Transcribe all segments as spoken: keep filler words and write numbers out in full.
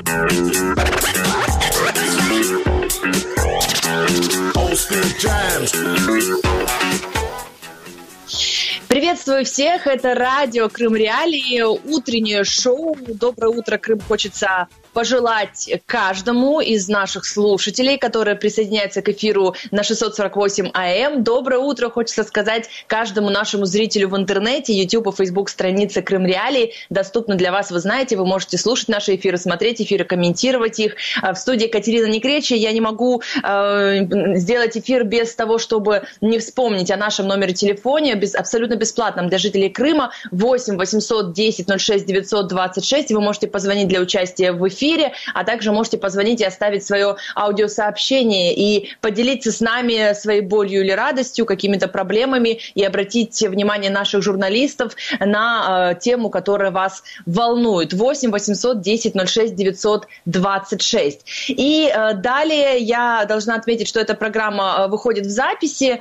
Приветствую всех, это радио Крым Реалии, утреннее шоу. Доброе утро, Крым, хочется пожелать каждому из наших слушателей, которые присоединяются к эфиру на шестьсот сорок восемь АМ. Доброе утро, хочется сказать каждому нашему зрителю в интернете. YouTube и Facebook страницы Крым Реалии доступны для вас, вы знаете, вы можете слушать наши эфиры, смотреть эфиры, комментировать их. В студии Катерина Некречи. Я не могу э, сделать эфир без того, чтобы не вспомнить о нашем номере телефона, без, абсолютно бесплатном для жителей Крыма, восемь восемьсот десять ноль шесть девятьсот двадцать шесть. Вы можете позвонить для участия в эфире, а также можете позвонить и оставить свое аудиосообщение и поделиться с нами своей болью или радостью, какими-то проблемами и обратить внимание наших журналистов на э, тему, которая вас волнует. восемь восемьсот десять ноль шесть девятьсот двадцать шесть. И э, далее я должна отметить, что эта программа выходит в записи,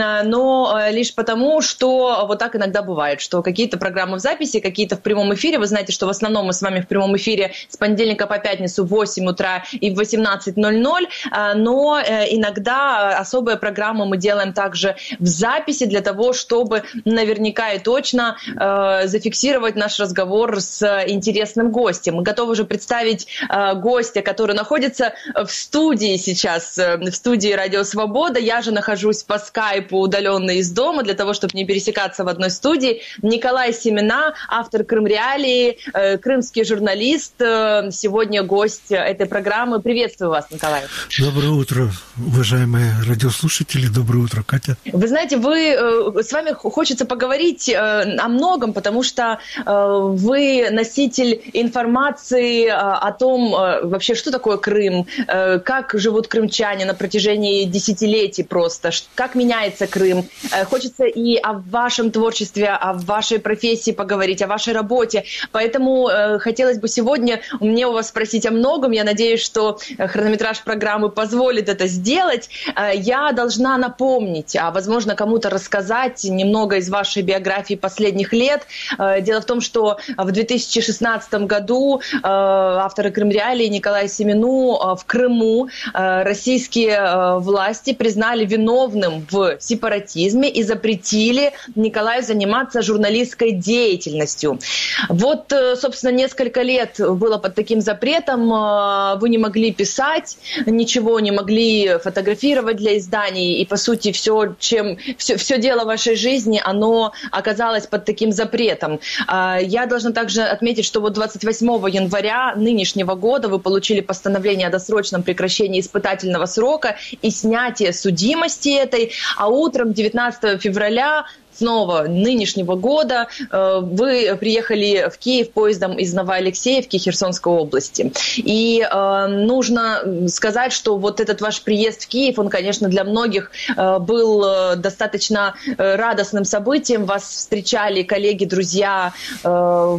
но э, лишь потому, что вот так иногда бывает, что какие-то программы в записи, какие-то в прямом эфире. Вы знаете, что в основном мы с вами в прямом эфире с понедельника по пятницу в восемь утра и в восемнадцать ноль ноль, но иногда особые программы мы делаем также в записи для того, чтобы наверняка и точно зафиксировать наш разговор с интересным гостем. Мы готовы уже представить гостя, который находится в студии сейчас, в студии «Радио Свобода». Я же нахожусь по скайпу удаленно из дома для того, чтобы не пересекаться в одной студии. Николай Семена, автор Крым Реалии, крымский журналист, сегодня гость этой программы. Приветствую вас, Николай. Доброе утро, уважаемые радиослушатели. Доброе утро, Катя. Вы знаете, вы, с вами хочется поговорить о многом, потому что вы носитель информации о том, вообще, что такое Крым, как живут крымчане на протяжении десятилетий просто, как меняется Крым. Хочется и о вашем творчестве, о вашей профессии поговорить, о вашей работе. Поэтому хотелось бы сегодня мне у вас спросить о многом. Я надеюсь, что хронометраж программы позволит это сделать. Я должна напомнить, а возможно кому-то рассказать немного из вашей биографии последних лет. Дело в том, что в две тысячи шестнадцатом году авторы Крым Реалии Николаю Семену в Крыму российские власти признали виновным в сепаратизме и запретили Николаю заниматься журналистской деятельностью. Вот, собственно, несколько лет было под таким запретом, вы не могли писать, ничего не могли фотографировать для изданий, и, по сути, все, чем, все, все дело вашей жизни, оно оказалось под таким запретом. Я должна также отметить, что вот двадцать восьмого января нынешнего года вы получили постановление о досрочном прекращении испытательного срока и снятии судимости этой, а утром девятнадцатого февраля снова нынешнего года вы приехали в Киев поездом из Новоалексеевки Херсонской области. И э, нужно сказать, что вот этот ваш приезд в Киев, он, конечно, для многих э, был достаточно радостным событием. Вас встречали коллеги, друзья э,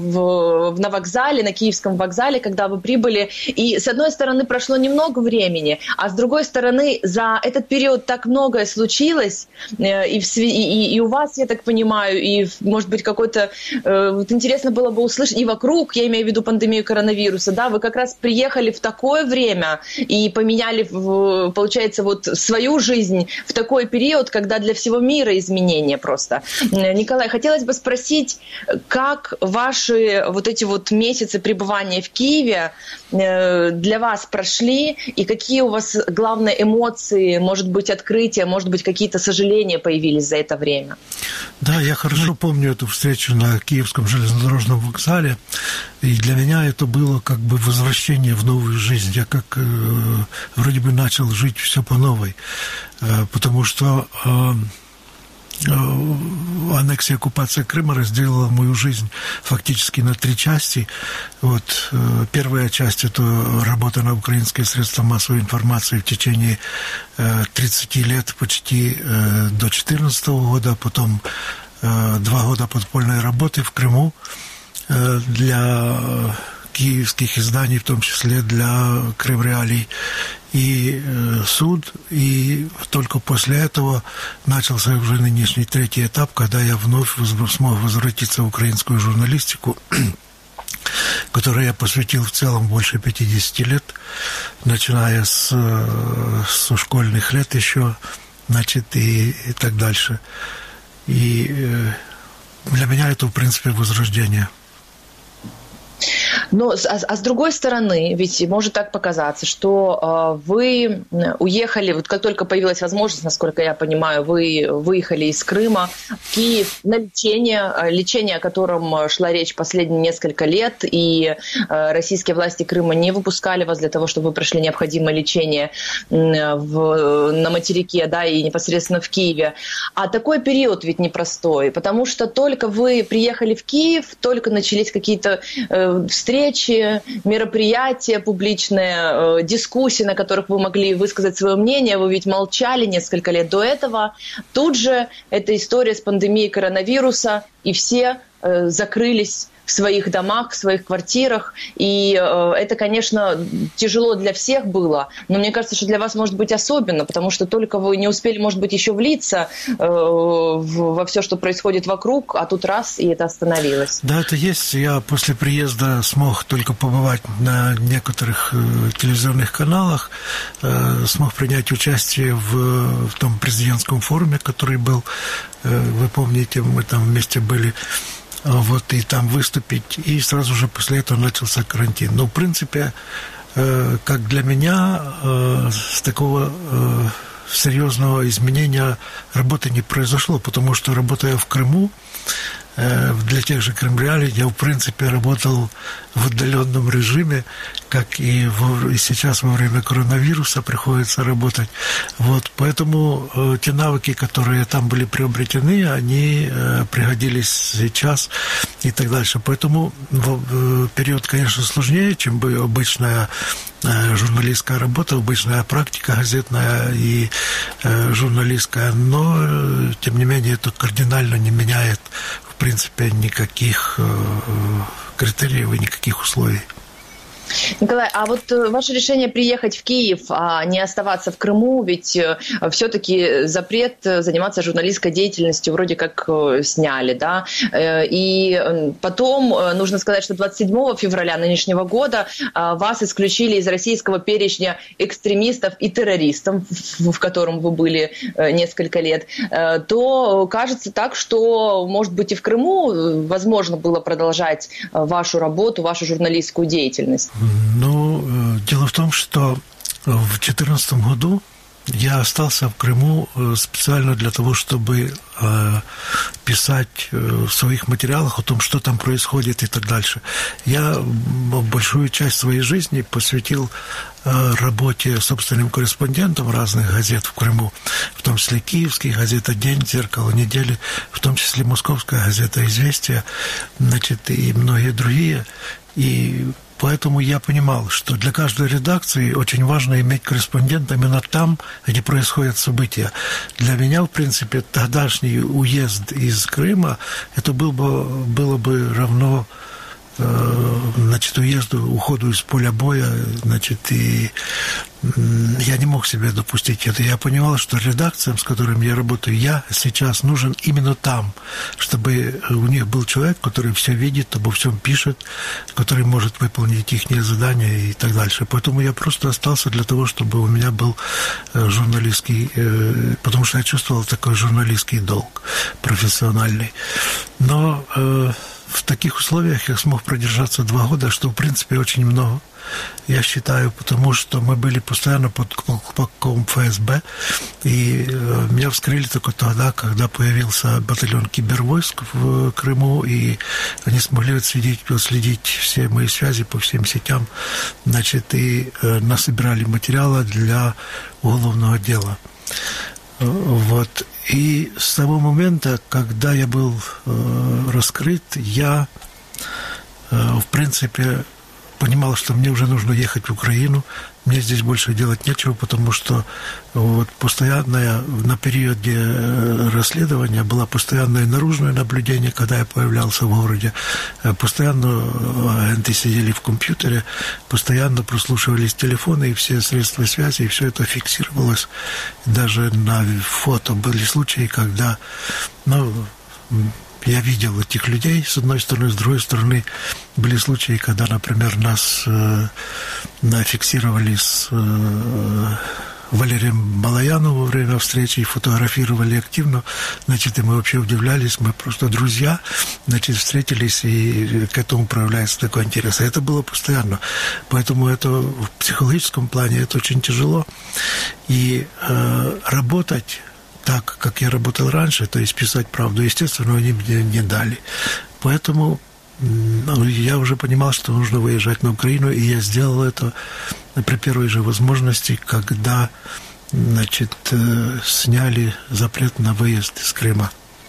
в, на вокзале, на Киевском вокзале, когда вы прибыли. И с одной стороны прошло немного времени, а с другой стороны за этот период так многое случилось. Э, и, в, и, и у вас, я так понимаю, и, может быть, какой-то... Э, вот интересно было бы услышать, и вокруг, я имею в виду пандемию коронавируса, да, вы как раз приехали в такое время и поменяли, получается, вот свою жизнь в такой период, когда для всего мира изменения просто. Николай, хотелось бы спросить, как ваши вот эти вот месяцы пребывания в Киеве э, для вас прошли, и какие у вас главные эмоции, может быть, открытия, может быть, какие-то сожаления появились за это время? Да, я хорошо помню эту встречу на Киевском железнодорожном вокзале, и для меня это было как бы возвращение в новую жизнь. Я как э, вроде бы начал жить все по новой, э, потому что э, э, аннексия, оккупация Крыма разделила мою жизнь фактически на три части. Вот, э, первая часть – это работа на украинские средства массовой информации в течение э, тридцати лет, почти э, до две тысячи четырнадцатого года, потом э, два года подпольной работы в Крыму э, для киевских изданий, в том числе для Крым Реалий, и э, суд, и только после этого начался уже нынешний третий этап, когда я вновь смог возвратиться в украинскую журналистику. которой я посвятил в целом больше пятидесяти лет, начиная с, с школьных лет еще, значит, и, и так дальше. И для меня это, в принципе, возрождение. Но, а, а с другой стороны, ведь может так показаться, что э, вы уехали, вот как только появилась возможность, насколько я понимаю, вы выехали из Крыма в Киев на лечение, лечение, о котором шла речь последние несколько лет, и э, российские власти Крыма не выпускали вас для того, чтобы вы прошли необходимое лечение в, на материке, да, и непосредственно в Киеве. А такой период ведь непростой, потому что только вы приехали в Киев, только начались какие-то э, встречи, встречи, мероприятия публичные, дискуссии, на которых вы могли высказать свое мнение. Вы ведь молчали несколько лет до этого. Тут же эта история с пандемией коронавируса, и все э, закрылись в своих домах, в своих квартирах. И э, это, конечно, тяжело для всех было, но мне кажется, что для вас может быть особенно, потому что только вы не успели, может быть, еще влиться э, в, во все, что происходит вокруг, а тут раз, и это остановилось. Да, это есть. Я после приезда смог только побывать на некоторых э, телевизионных каналах, э, смог принять участие в, в том президентском форуме, который был, э, вы помните, мы там вместе были, вот, и там выступить, и сразу же после этого начался карантин. Но, в принципе, э, как для меня, э, с такого э, серьезного изменения работы не произошло, потому что, работая в Крыму, э, для тех же крымреалий, я, в принципе, работал в отдаленном режиме, как и, в, и сейчас во время коронавируса приходится работать. Вот, поэтому э, те навыки, которые там были приобретены, они э, пригодились сейчас и так дальше. Поэтому в, э, период, конечно, сложнее, чем бы обычная э, журналистская работа, обычная практика газетная и э, журналистская, но, э, тем не менее, это кардинально не меняет, в принципе, никаких э, критериев и никаких условий. Николай, а вот ваше решение приехать в Киев, а не оставаться в Крыму, ведь все-таки запрет заниматься журналистской деятельностью вроде как сняли, да? И потом нужно сказать, что двадцать седьмого февраля нынешнего года вас исключили из российского перечня экстремистов и террористов, в котором вы были несколько лет. То кажется так, что, может быть, и в Крыму возможно было продолжать вашу работу, вашу журналистскую деятельность. Ну, дело в том, что в две тысячи четырнадцатом году я остался в Крыму специально для того, чтобы писать в своих материалах о том, что там происходит и так дальше. Я большую часть своей жизни посвятил работе собственным корреспондентом разных газет в Крыму, в том числе киевских, газета «День», «Зеркало недели», в том числе московская газета «Известия», значит, и многие другие. И поэтому я понимал, что для каждой редакции очень важно иметь корреспондента именно там, где происходят события. Для меня, в принципе, тогдашний уезд из Крыма, это был бы, было бы равно значит, уезду, уходу из поля боя, значит, и я не мог себе допустить это. Я понимал, что редакциям, с которыми я работаю, я сейчас нужен именно там, чтобы у них был человек, который все видит, обо всем пишет, который может выполнить их задания и так дальше. Поэтому я просто остался для того, чтобы у меня был журналистский, потому что я чувствовал такой журналистский долг профессиональный. Но в таких условиях я смог продержаться два года, что, в принципе, очень много, я считаю, потому что мы были постоянно под колпаком эф эс бэ, и меня вскрыли только тогда, когда появился батальон кибервойск в Крыму, и они смогли отследить, отследить все мои связи по всем сетям, значит, и насобирали материала для уголовного дела. Вот. И с того момента, когда я был э, раскрыт, я, э, в принципе, понимал, что мне уже нужно ехать в Украину. Мне здесь больше делать нечего, потому что вот постоянное, на периоде расследования было постоянное наружное наблюдение, когда я появлялся в городе. Постоянно агенты сидели в компьютере, постоянно прослушивались телефоны и все средства связи, и все это фиксировалось. Даже на фото были случаи, когда, ну, я видел этих людей, с одной стороны, с другой стороны, были случаи, когда, например, нас э, фиксировали с э, Валерием Балаяном во время встречи и фотографировали активно, значит, и мы вообще удивлялись, мы просто друзья, значит, встретились, и к этому проявляется такой интерес. И это было постоянно. Поэтому это в психологическом плане это очень тяжело. И э, работать так, как я работал раньше, то есть писать правду, естественно, они мне не дали. Поэтому ну, я уже понимал, что нужно выезжать на Украину, и я сделал это при первой же возможности, когда, значит, сняли запрет на выезд из Крыма.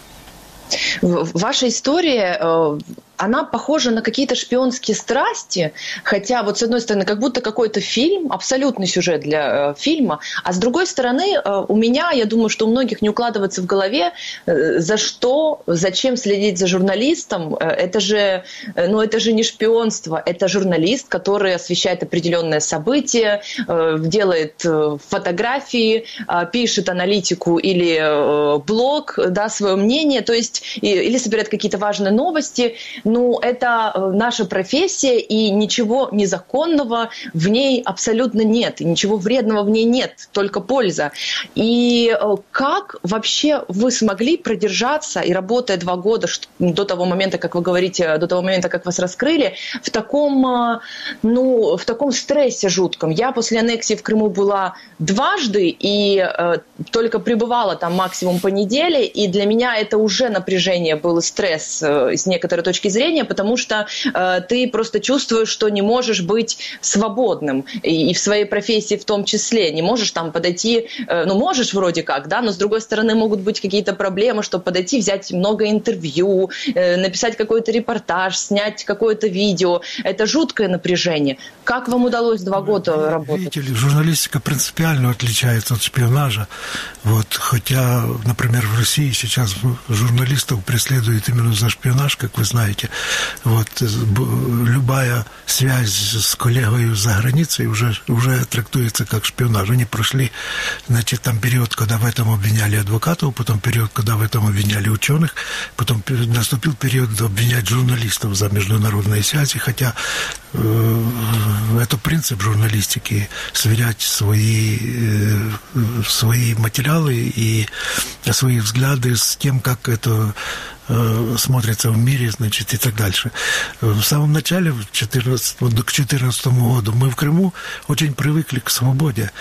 Ваша история, она похожа на какие-то шпионские страсти, хотя вот с одной стороны как будто какой-то фильм, абсолютный сюжет для фильма, а с другой стороны у меня, я думаю, что у многих не укладывается в голове, за что, зачем следить за журналистом, это же, ну, это же не шпионство, это журналист, который освещает определенное событие, делает фотографии, пишет аналитику или блог, да, свое мнение, то есть или собирает какие-то важные новости. Ну, это наша профессия, и ничего незаконного в ней абсолютно нет, и ничего вредного в ней нет, только польза. И как вообще вы смогли продержаться, и работая два года до того момента, как вы говорите, до того момента, как вас раскрыли, в таком, ну, в таком стрессе жутком? Я после аннексии в Крыму была дважды, и э, только пребывала там максимум по неделе, и для меня это уже напряжение, был стресс э, с некоторой точки зрения, потому что э, ты просто чувствуешь, что не можешь быть свободным, и, и в своей профессии в том числе. Не можешь там подойти, э, ну можешь вроде как, да, но с другой стороны могут быть какие-то проблемы, чтобы подойти, взять много интервью, э, написать какой-то репортаж, снять какое-то видео. Это жуткое напряжение. Как вам удалось два года работать? Видите ли, журналистика принципиально отличается от шпионажа. Вот, хотя, например, в России сейчас журналистов преследуют именно за шпионаж, как вы знаете. Вот, любая связь с коллегой за границей уже, уже трактуется как шпионаж. Они прошли, значит, там период, когда в этом обвиняли адвокатов, потом период, когда в этом обвиняли ученых, потом наступил период обвинять журналистов за международные связи, хотя э, это принцип журналистики — сверять свои, э, свои материалы и свои взгляды с тем, как это смотрится в мире, значит, и так дальше. В самом начале, к две тысячи четырнадцатому году, мы в Крыму очень привыкли к свободе.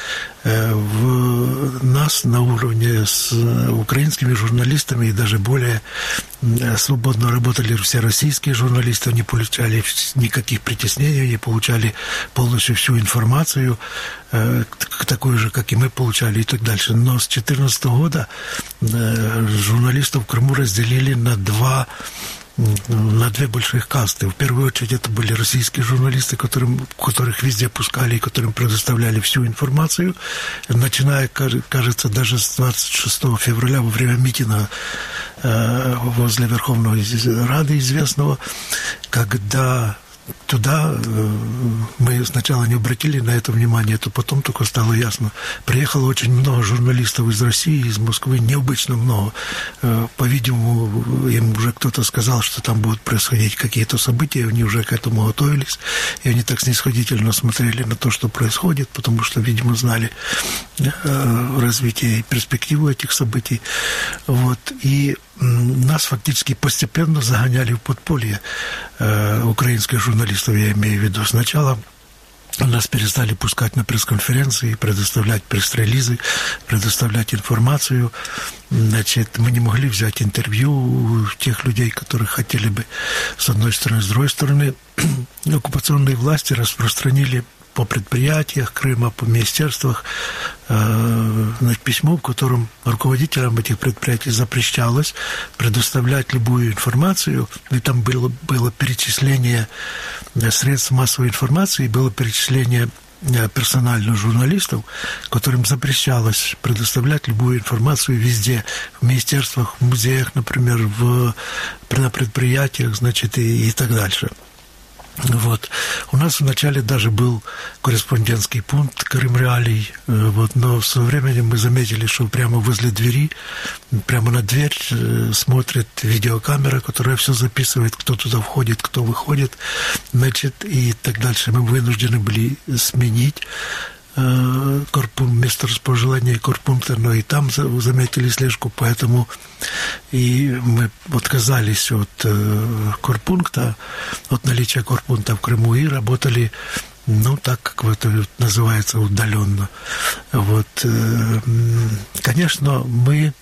В нас на уровне с украинскими журналистами и даже более свободно работали все российские журналисты, не получали никаких притеснений, не получали полностью всю информацию, такую же, как и мы получали, и так дальше. Но с две тысячи четырнадцатого года журналистов в Крыму разделили на два на две больших касты. В первую очередь это были российские журналисты, которым, которых везде пускали и которым предоставляли всю информацию, начиная, кажется, даже с двадцать шестого февраля во время митинга э, возле Верховной Рады известного, когда туда мы сначала не обратили на это внимание, то потом только стало ясно. Приехало очень много журналистов из России, из Москвы, необычно много. По-видимому, им уже кто-то сказал, что там будут происходить какие-то события, они уже к этому готовились, и они так снисходительно смотрели на то, что происходит, потому что, видимо, знали развитие и перспективу этих событий. Вот. И нас фактически постепенно загоняли в подполье э, украинских журналистов, я имею в виду. Сначала нас перестали пускать на пресс-конференции, предоставлять пресс-релизы, предоставлять информацию. Значит, мы не могли взять интервью у тех людей, которых хотели бы, с одной стороны. С другой стороны, оккупационные власти распространили по предприятиях Крыма, по министерствах э, письмо, в котором руководителям этих предприятий запрещалось предоставлять любую информацию. И там было, было перечисление средств массовой информации, было перечисление персонально журналистов, которым запрещалось предоставлять любую информацию везде, в министерствах, в музеях, например, в, на предприятиях, значит, и, и так дальше. Вот. У нас вначале даже был корреспондентский пункт Крым-Реалий, вот, но со временем мы заметили, что прямо возле двери, прямо на дверь смотрит видеокамера, которая все записывает, кто туда входит, кто выходит, значит, и так дальше. Мы вынуждены были сменить корпункт, место расположения корпункта, но и там заметили слежку, поэтому и мы отказались от корпункта, от наличия корпункта в Крыму и работали, ну, так, как это называется, удаленно. Вот. Конечно, мы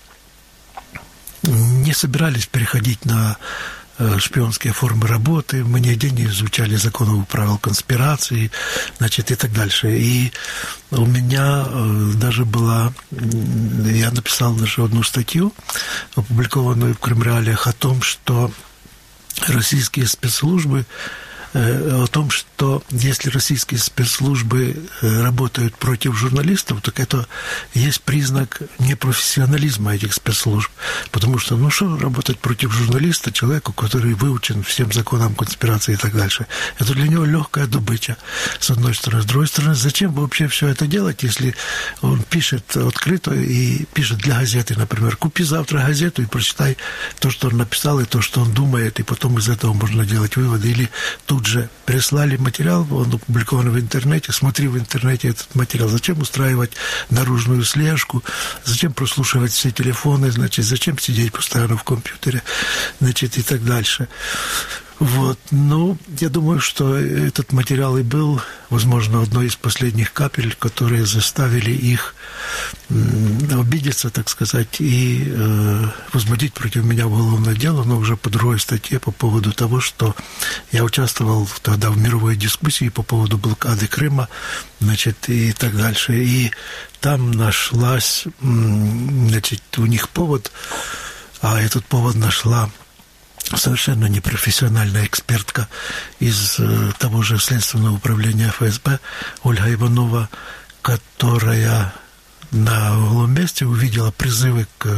не собирались переходить на шпионские формы работы, мы нигде не изучали законов и правил конспирации, значит, и так дальше. И у меня даже была, я написал даже одну статью, опубликованную в Крым-Реалиях, о том, что российские спецслужбы, о том, что если российские спецслужбы работают против журналистов, так это есть признак непрофессионализма этих спецслужб. Потому что, ну что работать против журналиста, человеку, который выучен всем законам конспирации и так дальше. Это для него легкая добыча, с одной стороны. С другой стороны, зачем вообще все это делать, если он пишет открыто и пишет для газеты, например, купи завтра газету и прочитай то, что он написал, и то, что он думает, и потом из этого можно делать выводы. Или тут же прислали материал, он опубликован в интернете, смотри в интернете этот материал. Зачем устраивать наружную слежку, зачем прослушивать все телефоны, значит, зачем сидеть постоянно в компьютере, значит, и так дальше. Вот. Ну, я думаю, что этот материал и был, возможно, одной из последних капель, которые заставили их обидеться, так сказать, и э, возбудить против меня уголовное дело, но уже по другой статье по поводу того, что я участвовал тогда в мировой дискуссии по поводу блокады Крыма, значит, и так дальше. И там нашлась, значит, у них повод, а этот повод нашла совершенно непрофессиональная экспертка из э, того же Следственного управления эф эс бэ Ольга Иванова, которая на голом месте увидела призывы к,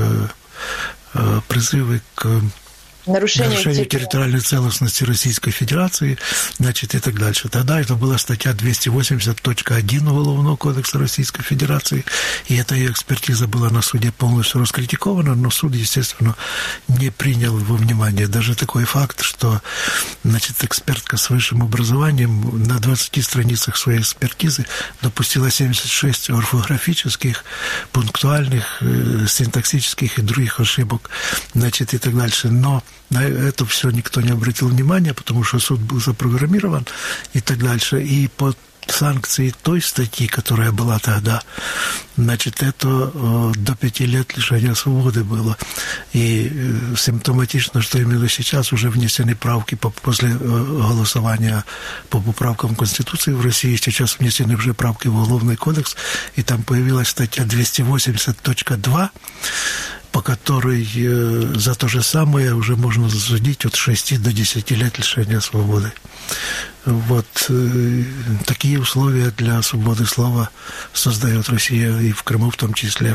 э, призывы к нарушение, нарушение территориальной целостности Российской Федерации, значит, и так дальше. Тогда это была статья двести восемьдесят точка один Уголовного кодекса Российской Федерации, и эта ее экспертиза была на суде полностью раскритикована, но суд, естественно, не принял во внимание даже такой факт, что, значит, экспертка с высшим образованием на двадцати страницах своей экспертизы допустила семьдесят шесть орфографических, пунктуальных, синтаксических и других ошибок, значит, и так дальше. Но на это все никто не обратил внимания, потому что суд был запрограммирован и так дальше. И под санкции той статьи, которая была тогда, значит, это э, до пяти лет лишения свободы было. И э, симптоматично, что именно сейчас уже внесены правки по, после э, голосования по поправкам Конституции в России. Сейчас внесены уже правки в Уголовный кодекс, и там появилась статья двести восемьдесят точка два, по которой э, за то же самое уже можно засудить от шести до десяти лет лишения свободы. Вот э, такие условия для свободы слова создает Россия, и в Крыму в том числе.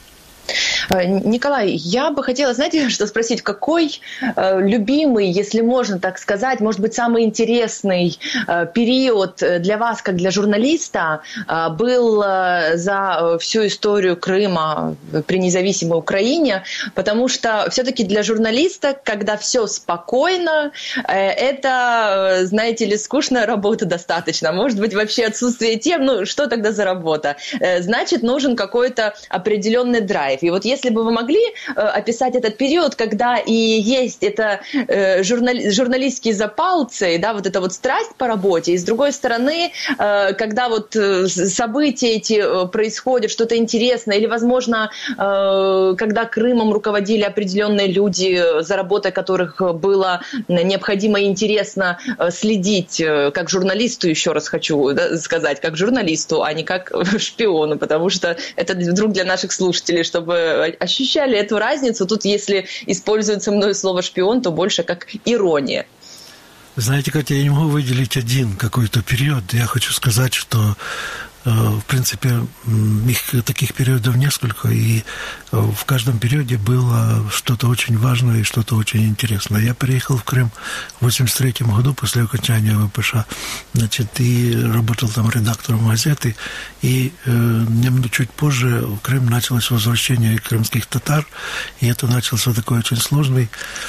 Николай, я бы хотела, знаете, что спросить, какой э, любимый, если можно так сказать, может быть, самый интересный э, период для вас, как для журналиста, э, был э, за всю историю Крыма при независимой Украине, потому что все-таки для журналиста, когда все спокойно, э, это, знаете ли, скучная работа достаточно, может быть, вообще отсутствие тем, ну, что тогда за работа? Э, значит, нужен какой-то определенный драйв. И вот если бы вы могли э, описать этот период, когда и есть это э, журнали- журналистский запал, цей, да, вот эта вот страсть по работе, и с другой стороны, э, когда вот э, события эти э, происходят, что-то интересное, или, возможно, э, когда Крымом руководили определенные люди, за работой которых было необходимо и интересно э, следить, э, как журналисту, еще раз хочу, да, сказать, как журналисту, а не как шпиону, потому что это вдруг для наших слушателей, чтобы ощущали эту разницу. Тут, если используется мною слово «шпион», то больше как ирония. Знаете, Катя, я не могу выделить один какой-то период. Я хочу сказать, что В принципе, их таких периодов несколько, и в каждом периоде было что-то очень важное и что-то очень интересное. Я переехал в Крым в восемьдесят третьем году после окончания ВПШ, значит, и работал там редактором газеты, и э, немного чуть позже в Крым началось возвращение крымских татар, и это начался такой очень сложный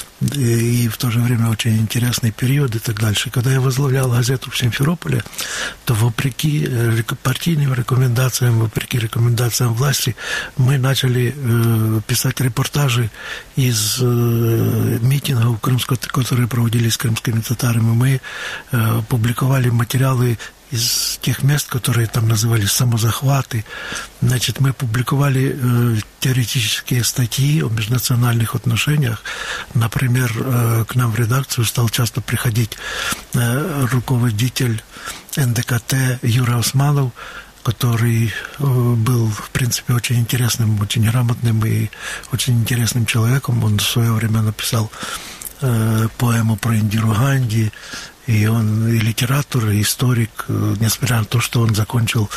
и в то же время очень интересный период и так дальше. Когда я возглавлял газету в Симферополе, то вопреки партийным рекомендациям, вопреки рекомендациям власти, мы начали э, писать репортажи из э, митингов, крымского, которые проводились крымскими татарами. Мы э, публиковали материалы из тех мест, которые там назывались самозахваты. Значит, мы публиковали э, теоретические статьи о межнациональных отношениях. Например, э, к нам в редакцию стал часто приходить э, руководитель эн дэ ка тэ Юра Османов, который э, был, в принципе, очень интересным, очень грамотным и очень интересным человеком. Он в свое время написал э, поэму про Индиру Ганди. И он и литератор, и историк, несмотря на то, что он закончил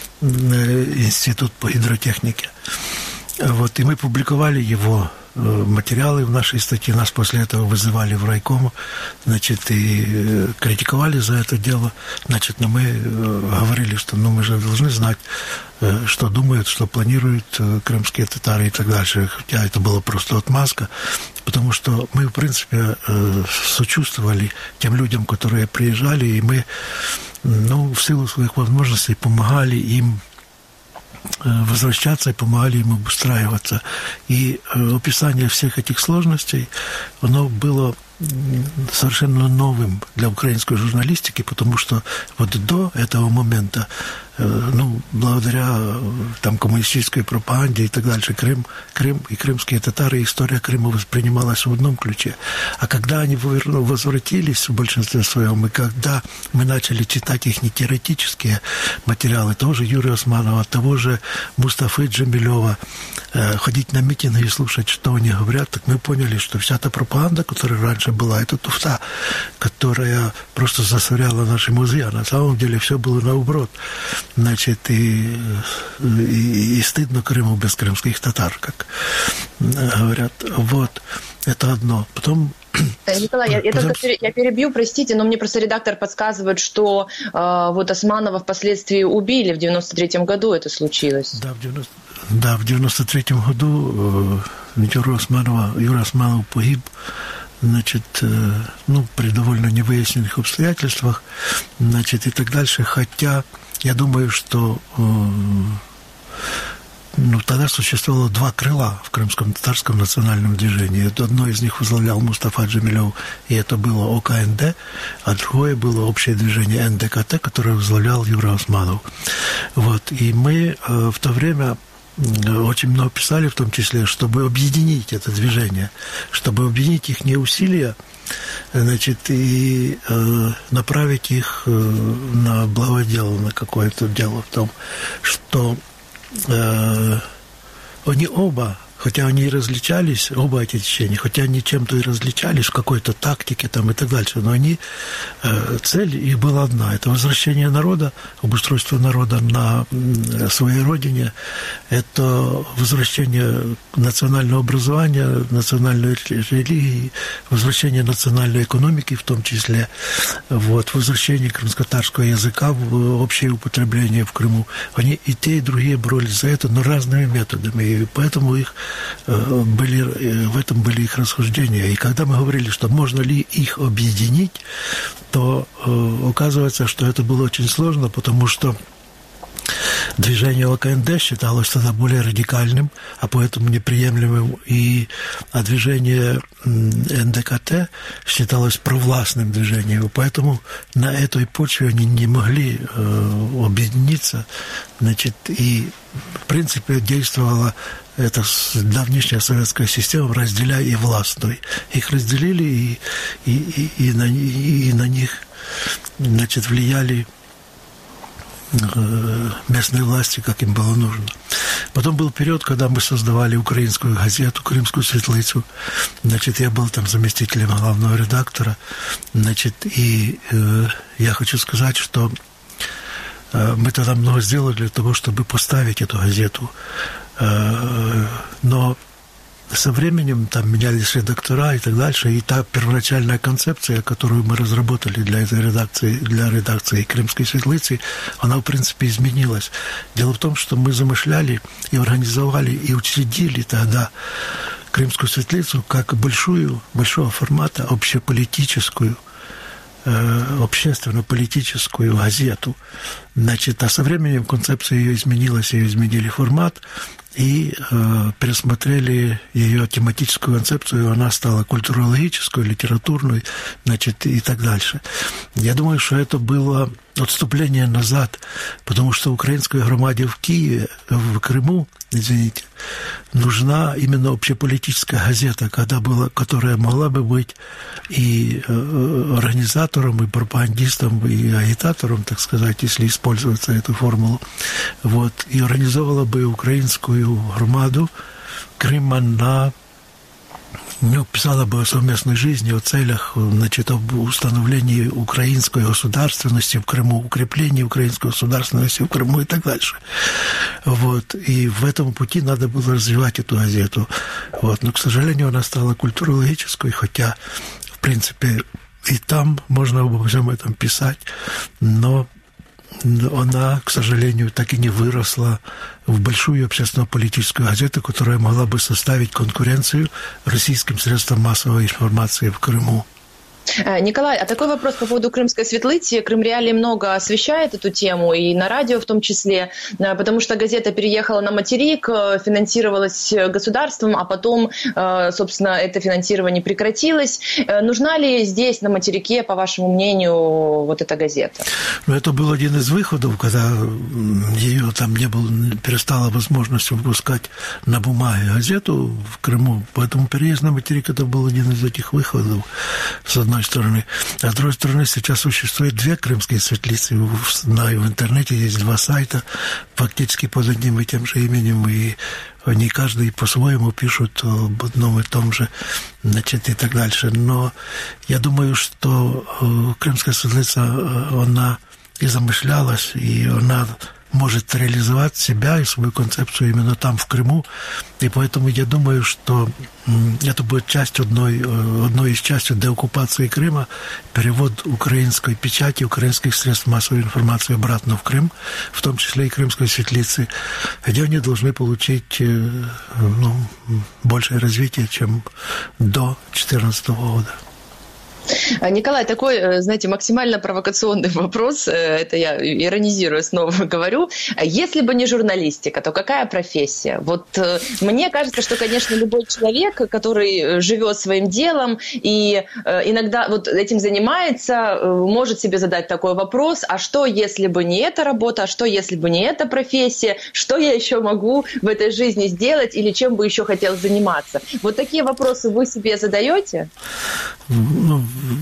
институт по гидротехнике. Вот, и мы публиковали его материалы в нашей статье. Нас после этого вызывали в райком, значит, и критиковали за это дело. Значит, но мы говорили, что ну, мы же должны знать, что думают, что планируют крымские татары и так дальше. Хотя это было просто отмазка, потому что мы, в принципе, сочувствовали тем людям, которые приезжали, и мы, ну, в силу своих возможностей помогали им возвращаться и помогали им обустраиваться. И описание всех этих сложностей, оно было совершенно новым для украинской журналистики, потому что вот до этого момента, ну, благодаря там коммунистической пропаганде и так дальше, Крым, Крым и крымские татары, история Крыма воспринималась в одном ключе. А когда они возвратились в большинстве своем, и когда мы начали читать их не теоретические материалы, того же Юрия Османова, того же Мустафы Джамилева, ходить на митинги и слушать, что они говорят, так мы поняли, что вся та пропаганда, которая раньше была, это туфта, которая просто засоряла наши музеи, а на самом деле все было наоборот. Значит, и, и, и стыдно Крыму без крымских татар, как говорят. Вот, это одно. Потом... Николай, я, я, только, я перебью, простите, но мне просто редактор подсказывает, что э, вот Османова впоследствии убили в девяносто третьем году, это случилось. Да, в девяносто, да, в девяносто третьем году э, Юра Османова, Юра Османов погиб, значит, э, ну, при довольно невыясненных обстоятельствах, значит, и так дальше, хотя я думаю, что э, ну, тогда существовало два крыла в крымском татарском национальном движении. Одно из них возглавлял Мустафа Джамилев, и это было о ка эн дэ, а другое было общее движение эн дэ ка тэ, которое возглавлял Юра Османов. Вот. И мы э, в то время очень много писали, в том числе, чтобы объединить это движение, чтобы объединить их не усилия, значит, и э, направить их э, на благодело, на какое-то дело в том, что э, они оба, хотя они и различались, оба эти течения, хотя они чем-то и различались в какой-то тактике там и так дальше, но они, э, цель их была одна, это возвращение народа, обустройство народа на своей родине, это возвращение национального образования, национальной религии, возвращение национальной экономики в том числе, вот, возвращение крымско-татарского языка в общее употребление в Крыму. Они и те, и другие боролись за это, но разными методами, и поэтому их были, в этом были их расхождения. И когда мы говорили, что можно ли их объединить, то э, оказывается, что это было очень сложно, потому что движение о ка эн дэ считалось тогда более радикальным, а поэтому неприемлемым, и а движение эн дэ ка тэ считалось провластным движением, и поэтому на этой почве они не могли э, объединиться, значит, и в принципе действовала эта давнишняя советская система «разделяй и властвуй». Их разделили, и, и, и, и, на, и на них, значит, влияли местные власти, как им было нужно. Потом был период, когда мы создавали украинскую газету «Крымскую светлицу». Значит, я был там заместителем главного редактора. Значит, и э, я хочу сказать, что Мы тогда много сделали для того, чтобы поставить эту газету. Но со временем там менялись редактора и так дальше, и та первоначальная концепция, которую мы разработали для этой редакции, для редакции «Крымской светлицы», она, в принципе, изменилась. Дело в том, что мы замышляли и организовали, и учредили тогда «Крымскую светлицу» как большую, большого формата общеполитическую, общественно-политическую газету. Значит, а со временем концепция ее изменилась, ее изменили формат, и э, пересмотрели ее тематическую концепцию, она стала культурологической, литературной, значит, и так дальше. Я думаю, что это было отступление назад, потому что украинской громаде в Киеве, в Крыму, извините, нужна именно общеполитическая газета, когда была, которая могла бы быть и э, организатором, и пропагандистом, и агитатором, так сказать, если использоваться эту формулу, вот, и организовала бы украинскую громаду Крыма на, ну, писала бы о совместной жизни, о целях, значит, об установлении украинской государственности в Крыму, укреплении украинской государственности в Крыму и так дальше. Вот. И в этом пути надо было развивать эту газету. Вот. Но, к сожалению, она стала культурологической, хотя, в принципе, и там можно обо всем этом писать, но она, к сожалению, так и не выросла в большую общественно-политическую газету, которая могла бы составить конкуренцию российским средствам массовой информации в Крыму. Николай, а такой вопрос по поводу Крымской светлицы. Крым Реалии много освещает эту тему, и на радио в том числе, потому что газета переехала на материк, финансировалась государством, а потом, собственно, это финансирование прекратилось. Нужна ли здесь, на материке, по вашему мнению, вот эта газета? Ну, это был один из выходов, когда ее там не было, перестала возможность выпускать на бумаге газету в Крыму, поэтому переезд на материк это был один из этих выходов, с одной стороны. А с другой стороны, сейчас существует две крымские светлицы. В, на, в интернете есть два сайта, фактически под одним и тем же именем, и они каждый по-своему пишут об одном и том же, значит, и так дальше. Но я думаю, что Крымская светлица, она и замышлялась, и она может реализовать себя и свою концепцию именно там, в Крыму. И поэтому я думаю, что это будет часть одной, одной из частей деоккупации Крыма, перевод украинской печати, украинских средств массовой информации обратно в Крым, в том числе и Крымской светлицы, где они должны получить, ну, большее развитие, чем до две тысячи четырнадцатого года. Николай, такой, знаете, максимально провокационный вопрос, это я иронизирую, снова говорю. Если бы не журналистика, то какая профессия? Вот мне кажется, что, конечно, любой человек, который живет своим делом и иногда вот этим занимается, может себе задать такой вопрос: а что, если бы не эта работа, а что, если бы не эта профессия, что я еще могу в этой жизни сделать или чем бы еще хотел заниматься? Вот такие вопросы вы себе задаете? Ну,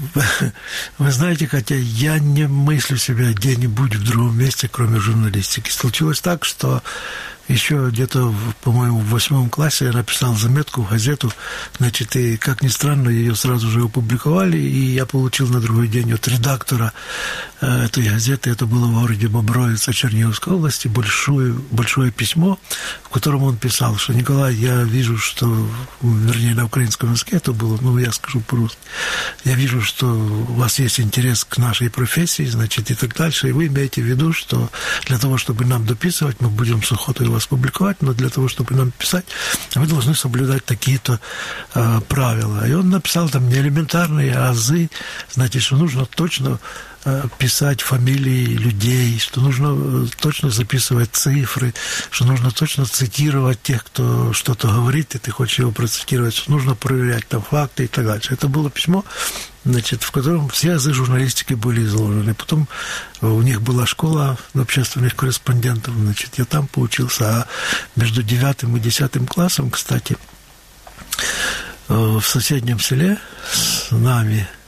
вы знаете, хотя я не мыслю себя где-нибудь в другом месте, кроме журналистики. Случилось так, что еще где-то, по-моему, в восьмом классе я написал заметку в газету, значит, и, как ни странно, ее сразу же опубликовали, и я получил на другой день от редактора э, этой газеты, это было в городе Бобровица Черниговской области, большое, большое письмо, в котором он писал, что: Николай, я вижу, что, вернее, на украинском языке это было, ну, я скажу по-русски, я вижу, что у вас есть интерес к нашей профессии, значит, и так дальше, и вы имеете в виду, что для того, чтобы нам дописывать, мы будем с охотой вас публиковать, но для того, чтобы нам писать, вы должны соблюдать такие-то э, правила. И он написал там не элементарные азы, значит, что нужно точно э, писать фамилии людей, что нужно точно записывать цифры, что нужно точно цитировать тех, кто что-то говорит, и ты хочешь его процитировать, что нужно проверять там факты и так дальше. Это было письмо, значит, в котором все азы журналистики были изложены. Потом у них была школа общественных корреспондентов, значит, я там поучился. А между девятым и десятым классом, кстати, в соседнем селе с нами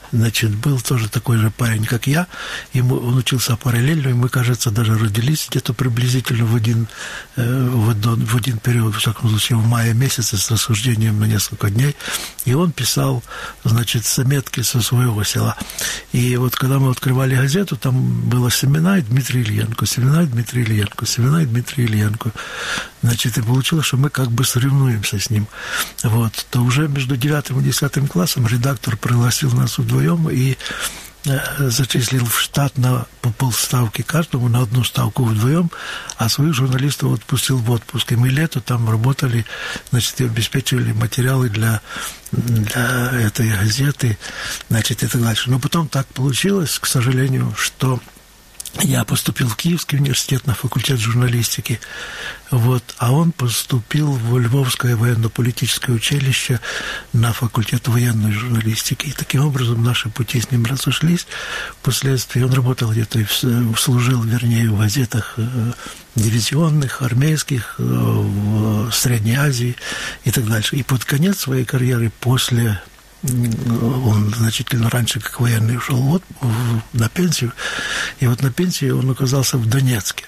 значит, был тоже такой же парень, как я. Ему, он учился параллельно, и мы, кажется, даже родились где-то приблизительно в один, в один, в один период, в всяком случае, в мае месяце, с рассуждением на несколько дней. И он писал, значит, заметки со своего села. И вот когда мы открывали газету, там было «Семена и Дмитрий Ильенко», «Семена и Дмитрий Ильенко», «Семена и Дмитрий Ильенко». Значит, и получилось, что мы как бы соревнуемся с ним. Вот. То уже между девятым и десятым классом редактор пригласил нас вдвоем и зачислил в штат на по полставки каждому, на одну ставку вдвоем, а своих журналистов отпустил в отпуск. И мы лето там работали, значит, и обеспечивали материалы для, для этой газеты, значит, и так дальше. Но потом так получилось, к сожалению, что я поступил в Киевский университет на факультет журналистики, вот, а он поступил в Львовское военно-политическое училище на факультет военной журналистики. И таким образом наши пути с ним разошлись. Впоследствии он работал где-то, служил, вернее, в газетах дивизионных, армейских, в Средней Азии и так дальше. И под конец своей карьеры, после... Он значительно раньше, как военный, ушел вот, на пенсию. И вот на пенсии он оказался в Донецке.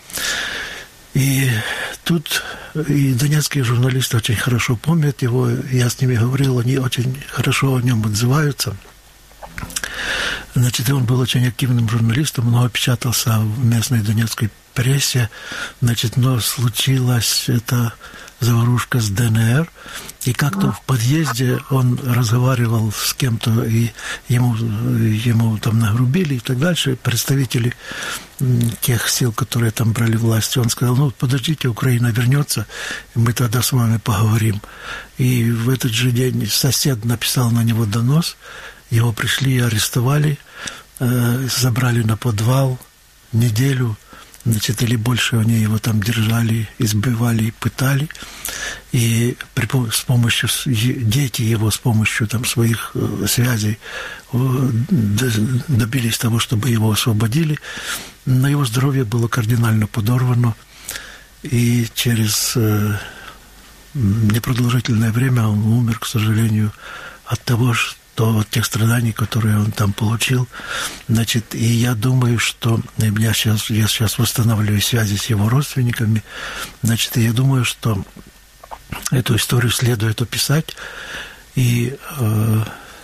И тут и донецкие журналисты очень хорошо помнят его. Я с ними говорил, они очень хорошо о нем отзываются. Значит, он был очень активным журналистом, много печатался в местной донецкой прессе. Значит, но случилось это... заварушка с ДНР, и как-то в подъезде он разговаривал с кем-то, и ему, ему там нагрубили и так дальше, представители тех сил, которые там брали власть. Он сказал, ну, подождите, Украина вернется, и мы тогда с вами поговорим. И в этот же день сосед написал на него донос, его пришли и арестовали, э, забрали на подвал неделю, значит, или больше они его там держали, избивали и пытали. И при, с помощью, дети его с помощью там своих связей добились того, чтобы его освободили. Но его здоровье было кардинально подорвано. И через непродолжительное время он умер, к сожалению, от того, что то от тех страданий, которые он там получил. Значит, и я думаю, что я сейчас, я сейчас восстанавливаю связи с его родственниками. Значит, и я думаю, что эту историю следует описать и э,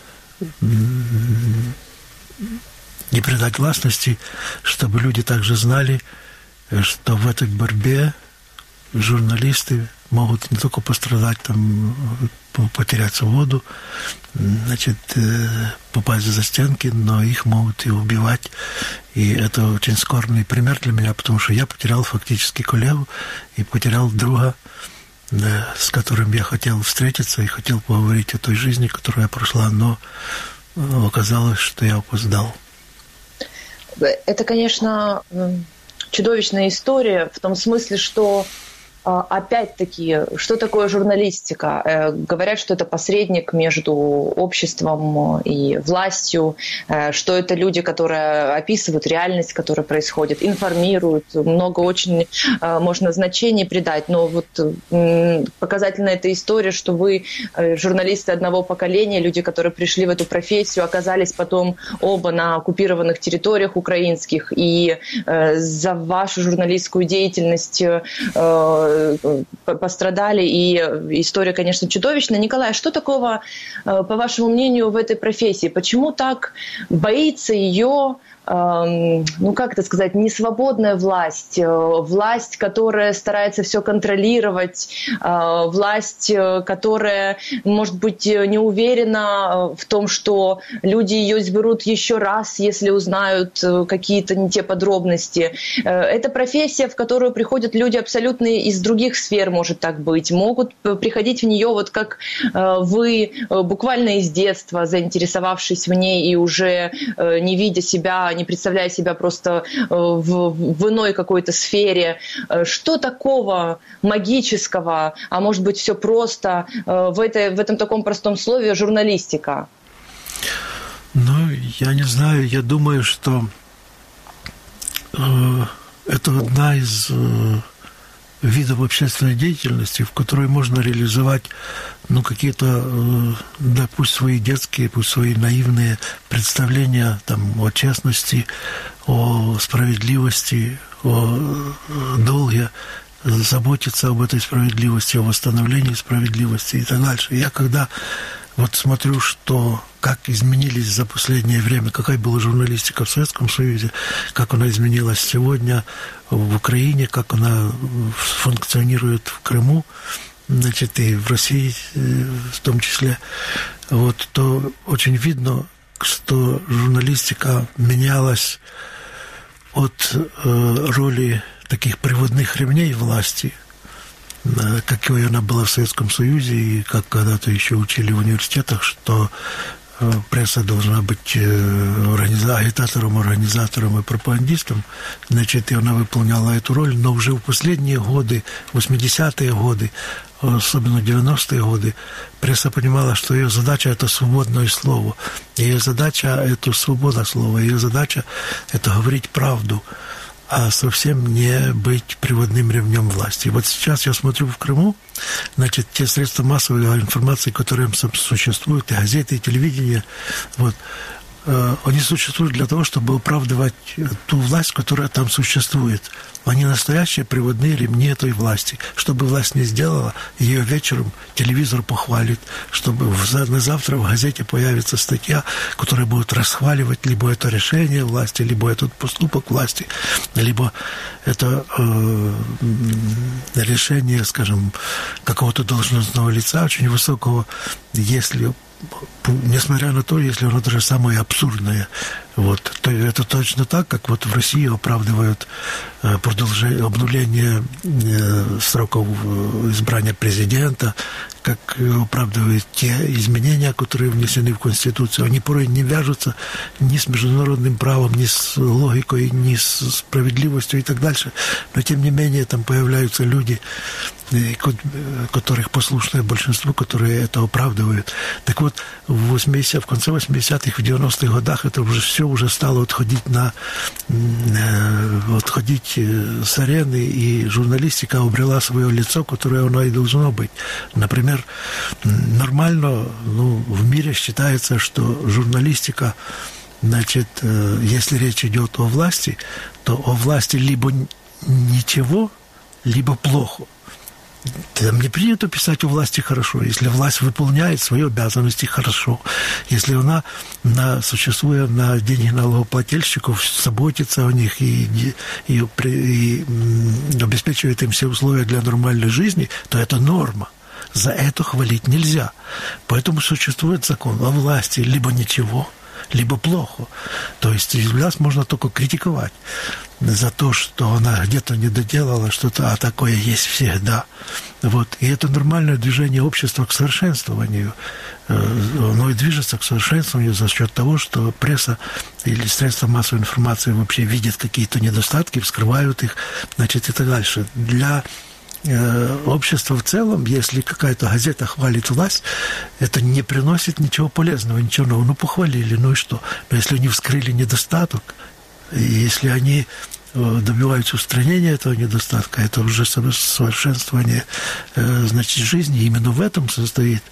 не придать гласности, чтобы люди также знали, что в этой борьбе журналисты могут не только пострадать, там, потерять свободу, значит, попасть за стенки, но их могут и убивать. И это очень скорбный пример для меня, потому что я потерял фактически коллегу и потерял друга, с которым я хотел встретиться и хотел поговорить о той жизни, которую я прошла, но оказалось, что я опоздал. Это, конечно, чудовищная история в том смысле, что опять-таки, что такое журналистика? Говорят, что это посредник между обществом и властью, что это люди, которые описывают реальность, которая происходит, информируют, много очень можно значений придать, но вот показательна эта история, что вы журналисты одного поколения, люди, которые пришли в эту профессию, оказались потом оба на оккупированных территориях украинских, и за вашу журналистскую деятельность пострадали, и история, конечно, чудовищная. Николай, что такого, по вашему мнению, в этой профессии? Почему так боится ее, ну, как это сказать, несвободная власть, власть, которая старается все контролировать, власть, которая, может быть, не уверена в том, что люди ее изберут еще раз, если узнают какие-то не те подробности. Это профессия, в которую приходят люди абсолютно из других сфер, может так быть, могут приходить в нее, вот как вы, буквально из детства, заинтересовавшись в ней и уже не видя себя, не представляя себя просто в, в иной какой-то сфере. Что такого магического, а может быть все просто в, этой, в этом таком простом слове журналистика? Ну, я не знаю, я думаю, что э, это одна из э, видов общественной деятельности, в которой можно реализовать ну, какие-то, да, пусть свои детские, пусть свои наивные представления там, о честности, о справедливости, о долге, заботиться об этой справедливости, о восстановлении справедливости и так дальше. Я когда вот смотрю, что как изменились за последнее время, какая была журналистика в Советском Союзе, как она изменилась сегодня в Украине, как она функционирует в Крыму, значит, и в России в том числе, вот, то очень видно, что журналистика менялась от э, роли таких приводных ремней власти, какой она была в Советском Союзе, и как когда-то еще учили в университетах, что пресса должна быть агитатором, организатором и пропагандистом, значит, и она выполняла эту роль, но уже в последние годы, восьмидесятые годы, особенно девяностые годы, пресса понимала, что ее задача – это свободное слово, ее задача – это свобода слова, ее задача – это говорить правду, а совсем не быть приводным ремнем власти. И вот сейчас я смотрю в Крыму, значит, те средства массовой информации, которые существуют, и газеты, и телевидение, вот, э, они существуют для того, чтобы оправдывать ту власть, которая там существует. Они настоящие приводные ремни этой власти. Что бы власть не сделала, ее вечером телевизор похвалит, чтобы на завтра в газете появится статья, которая будет расхваливать либо это решение власти, либо этот поступок власти, либо это э, решение, скажем, какого-то должностного лица, очень высокого, если... несмотря на то, если оно даже самое абсурдное, вот, то это точно так, как вот в России оправдывают продолжение, обнуление сроков избрания президента, как оправдывают те изменения, которые внесены в Конституцию. Они порой не вяжутся ни с международным правом, ни с логикой, ни с справедливостью и так дальше. Но, тем не менее, там появляются люди, которых послушное большинство, которые это оправдывают. Так вот, в, восьмидесятых, в конце восьмидесятых, в девяностых годах это уже все уже стало отходить на отходить с арены, и журналистика обрела свое лицо, которое оно и должно быть. Например, нормально, ну, в мире считается, что журналистика, значит, если речь идет о власти, то о власти либо ничего, либо плохо. Там не принято писать о власти хорошо. Если власть выполняет свои обязанности хорошо, если она, на, существуя на деньги налогоплательщиков, заботится о них и, и, и, и обеспечивает им все условия для нормальной жизни, то это норма. За это хвалить нельзя. Поэтому существует закон о власти либо ничего, либо плохо. То есть власть можно только критиковать за то, что она где-то не доделала что-то, а такое есть всегда. Вот. И это нормальное движение общества к совершенствованию. Оно и движется к совершенствованию за счет того, что пресса или средства массовой информации вообще видят какие-то недостатки, вскрывают их, значит, и так дальше. Для общество в целом, если какая-то газета хвалит власть, это не приносит ничего полезного, ничего нового. Ну, похвалили, ну и что? Но если они вскрыли недостаток, и если они добиваются устранения этого недостатка, это уже совершенствование, значит, жизни. И именно в этом состоит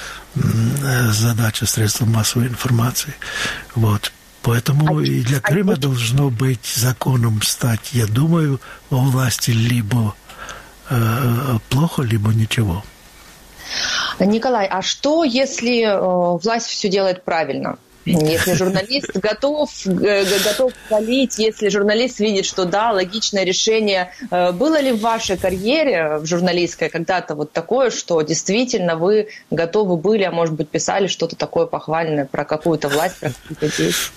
задача средств массовой информации. Вот. Поэтому и для Крыма должно быть законом стать, я думаю, о власти либо плохо, либо ничего. Николай, а что, если э, власть все делает правильно? Если журналист готов, готов хвалить, если журналист видит, что да, логичное решение. Было ли в вашей карьере, в журналистской, когда-то вот такое, что действительно вы готовы были, а может быть писали что-то такое похвальное про какую-то власть, про какие-то действия?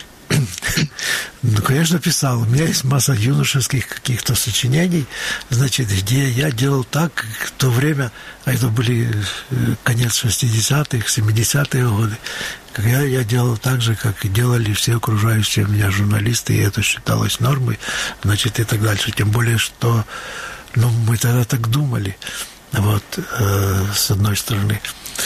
Ну, конечно, писал. У меня есть масса юношеских каких-то сочинений, значит, где я делал так, в то время, а это были конец шестидесятых, семидесятые годы, когда я делал так же, как и делали все окружающие меня журналисты, и это считалось нормой, значит, и так дальше. Тем более, что, ну, мы тогда так думали, вот, э, с одной стороны.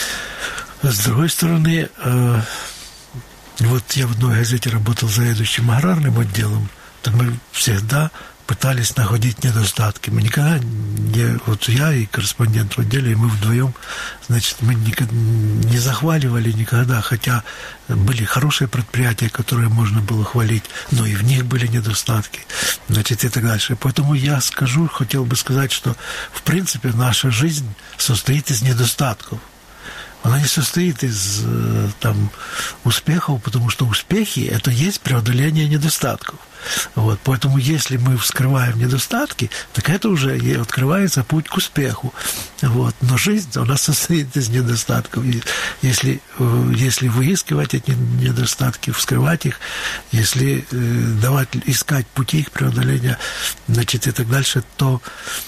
С другой стороны, э, вот я в одной газете работал заведующим аграрным отделом, так мы всегда пытались находить недостатки. Мы никогда не... Вот я и корреспондент в отделе, и мы вдвоем, значит, мы никогда не захваливали никогда, хотя были хорошие предприятия, которые можно было хвалить, но и в них были недостатки, значит, и так дальше. Поэтому я скажу, хотел бы сказать, что, в принципе, наша жизнь состоит из недостатков. Она не состоит из там, успехов, потому что успехи – это есть преодоление недостатков. Вот. Поэтому если мы вскрываем недостатки, так это уже открывается путь к успеху. Вот. Но жизнь у нас состоит из недостатков. И если, если выискивать эти недостатки, вскрывать их, если давать, искать пути их преодоления, значит, и так дальше, то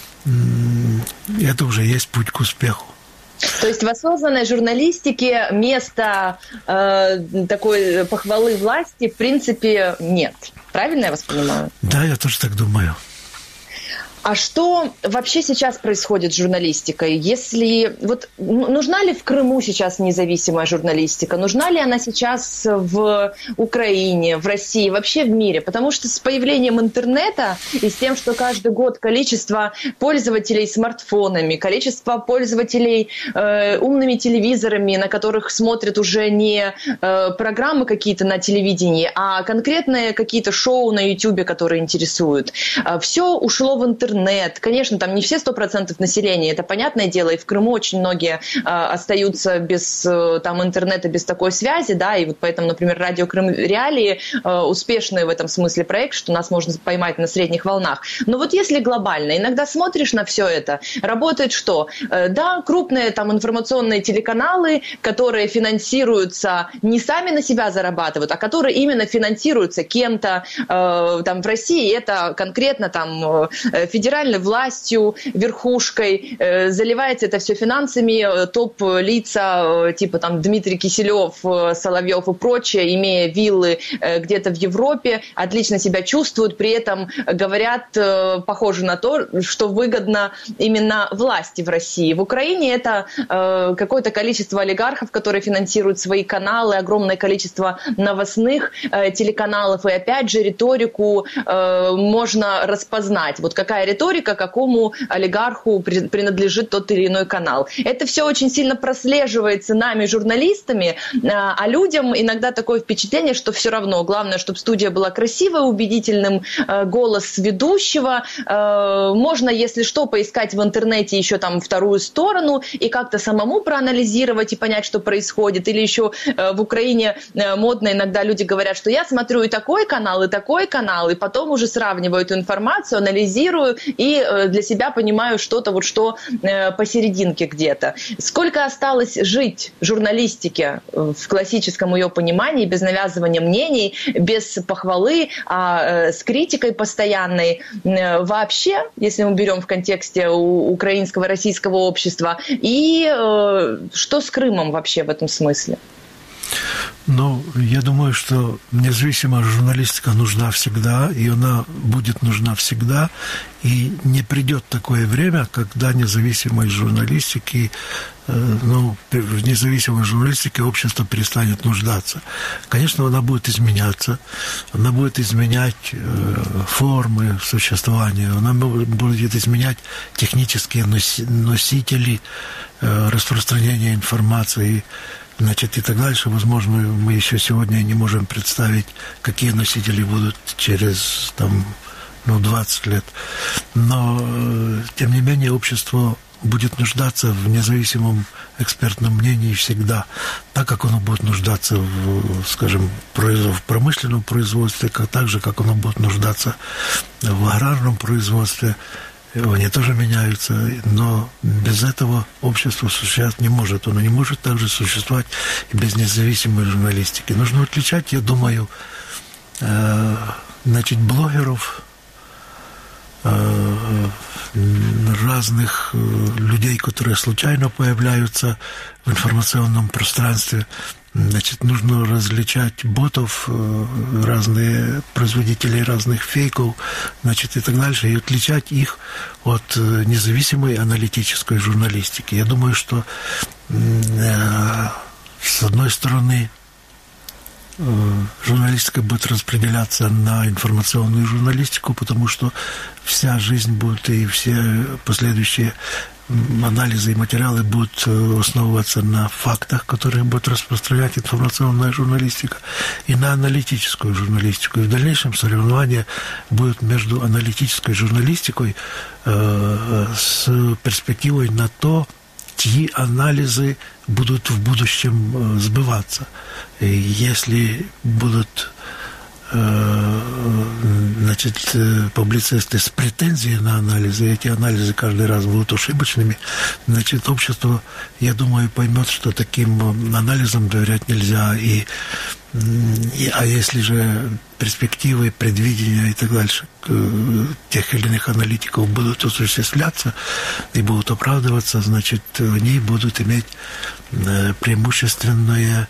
это уже есть путь к успеху. То есть в осознанной журналистике места э, такой похвалы власти в принципе нет. Правильно я вас понимаю? Да, я тоже так думаю. А что вообще сейчас происходит с журналистикой? Если вот нужна ли в Крыму сейчас независимая журналистика? Нужна ли она сейчас в Украине, в России, вообще в мире? Потому что с появлением интернета и с тем, что каждый год количество пользователей смартфонами, количество пользователей э, умными телевизорами, на которых смотрят уже не э, программы какие-то на телевидении, а конкретные какие-то шоу на Ютубе, которые интересуют, э, все ушло в интернет. Интернет. Конечно, там не все сто процентов населения, это понятное дело, и в Крыму очень многие э, остаются без э, там, интернета, без такой связи, да, и вот поэтому, например, радио Крым Реалии э, успешный в этом смысле проект, что нас можно поймать на средних волнах. Но вот если глобально, иногда смотришь на все это, работает что? Э, да, крупные там информационные телеканалы, которые финансируются, не сами на себя зарабатывают, а которые именно финансируются кем-то э, там в России, это конкретно там э, федеральной властью, верхушкой, э, заливается это все финансами, э, топ-лица, э, типа там Дмитрий Киселев, э, Соловьев и прочее, имея виллы э, где-то в Европе, отлично себя чувствуют, при этом говорят, э, похоже на то, что выгодно именно власти в России. В Украине это э, какое-то количество олигархов, которые финансируют свои каналы, огромное количество новостных э, телеканалов, и опять же риторику э, можно распознать. Вот какая риторика, какому олигарху принадлежит тот или иной канал. Это все очень сильно прослеживается нами, журналистами, а людям иногда такое впечатление, что все равно главное, чтобы студия была красивой, убедительным, голос ведущего. Можно, если что, поискать в интернете еще там вторую сторону и как-то самому проанализировать и понять, что происходит. Или еще в Украине модно иногда люди говорят, что я смотрю и такой канал, и такой канал, и потом уже сравниваю эту информацию, анализирую и для себя понимаю что-то, вот что посерединке где-то. Сколько осталось жить журналистике в классическом ее понимании, без навязывания мнений, без похвалы, а с критикой постоянной вообще, если мы берем в контексте украинского, российского общества, и что с Крымом вообще в этом смысле? Ну, я думаю, что независимая журналистика нужна всегда, и она будет нужна всегда, и не придет такое время, когда независимой журналистики, ну, в независимой журналистике общество перестанет нуждаться. Конечно, она будет изменяться, она будет изменять формы существования, она будет изменять технические носители распространения информации, значит, и так дальше. Возможно, мы еще сегодня не можем представить, какие носители будут через там, ну, двадцать лет. Но, тем не менее, общество будет нуждаться в независимом экспертном мнении всегда, так как оно будет нуждаться в, скажем, в промышленном производстве, как, так же, как оно будет нуждаться в аграрном производстве. Они тоже меняются, но без этого общество существовать не может. Оно не может также существовать и без независимой журналистики. Нужно отличать, я думаю, значит, блогеров, разных людей, которые случайно появляются в информационном пространстве. Значит, нужно различать ботов, разные производители разных фейков, значит, и так дальше, и отличать их от независимой аналитической журналистики. Я думаю, что с одной стороны журналистика будет распределяться на информационную журналистику, потому что вся жизнь будет и все последующие анализы и материалы будут основываться на фактах, которые будет распространять информационная журналистика, и на аналитическую журналистику. И в дальнейшем соревнование будет между аналитической журналистикой э, с перспективой на то, чьи анализы будут в будущем сбываться. И если будут значит, публицисты с претензией на анализы, эти анализы каждый раз будут ошибочными, значит, общество, я думаю, поймет, что таким анализам доверять нельзя. И, и, а если же перспективы, предвидения и так дальше тех или иных аналитиков будут осуществляться и будут оправдываться, значит, они будут иметь преимущественное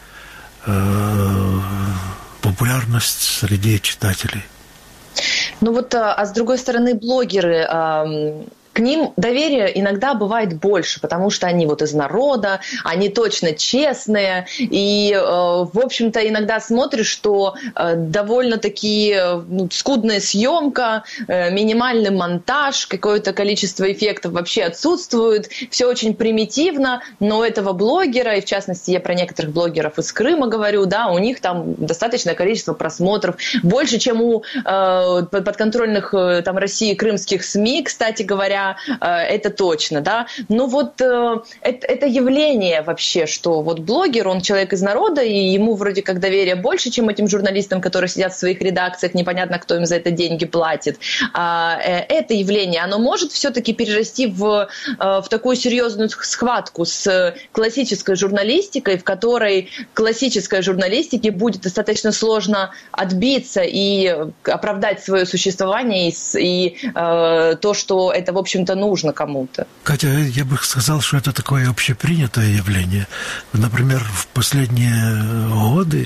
популярность среди читателей. Ну вот, а с другой стороны, блогеры, к ним доверие иногда бывает больше, потому что они вот из народа, они точно честные, и, в общем-то, иногда смотришь, что довольно-таки ну, скудная съемка, минимальный монтаж, какое-то количество эффектов вообще отсутствует, все очень примитивно, но этого блогера, и в частности я про некоторых блогеров из Крыма говорю, да, у них там достаточное количество просмотров, больше, чем у э, подконтрольных там, России крымских СМИ, кстати говоря, это точно, да. Но вот э, это, это явление вообще, что вот блогер, он человек из народа, и ему вроде как доверие больше, чем этим журналистам, которые сидят в своих редакциях, непонятно, кто им за это деньги платит. А, э, это явление, оно может все-таки перерасти в, э, в такую серьезную схватку с классической журналистикой, в которой классической журналистике будет достаточно сложно отбиться и оправдать свое существование и, и э, то, что это, в общем, общем-то, нужно кому-то. Катя, я бы сказал, что это такое общепринятое явление. Например, в последние годы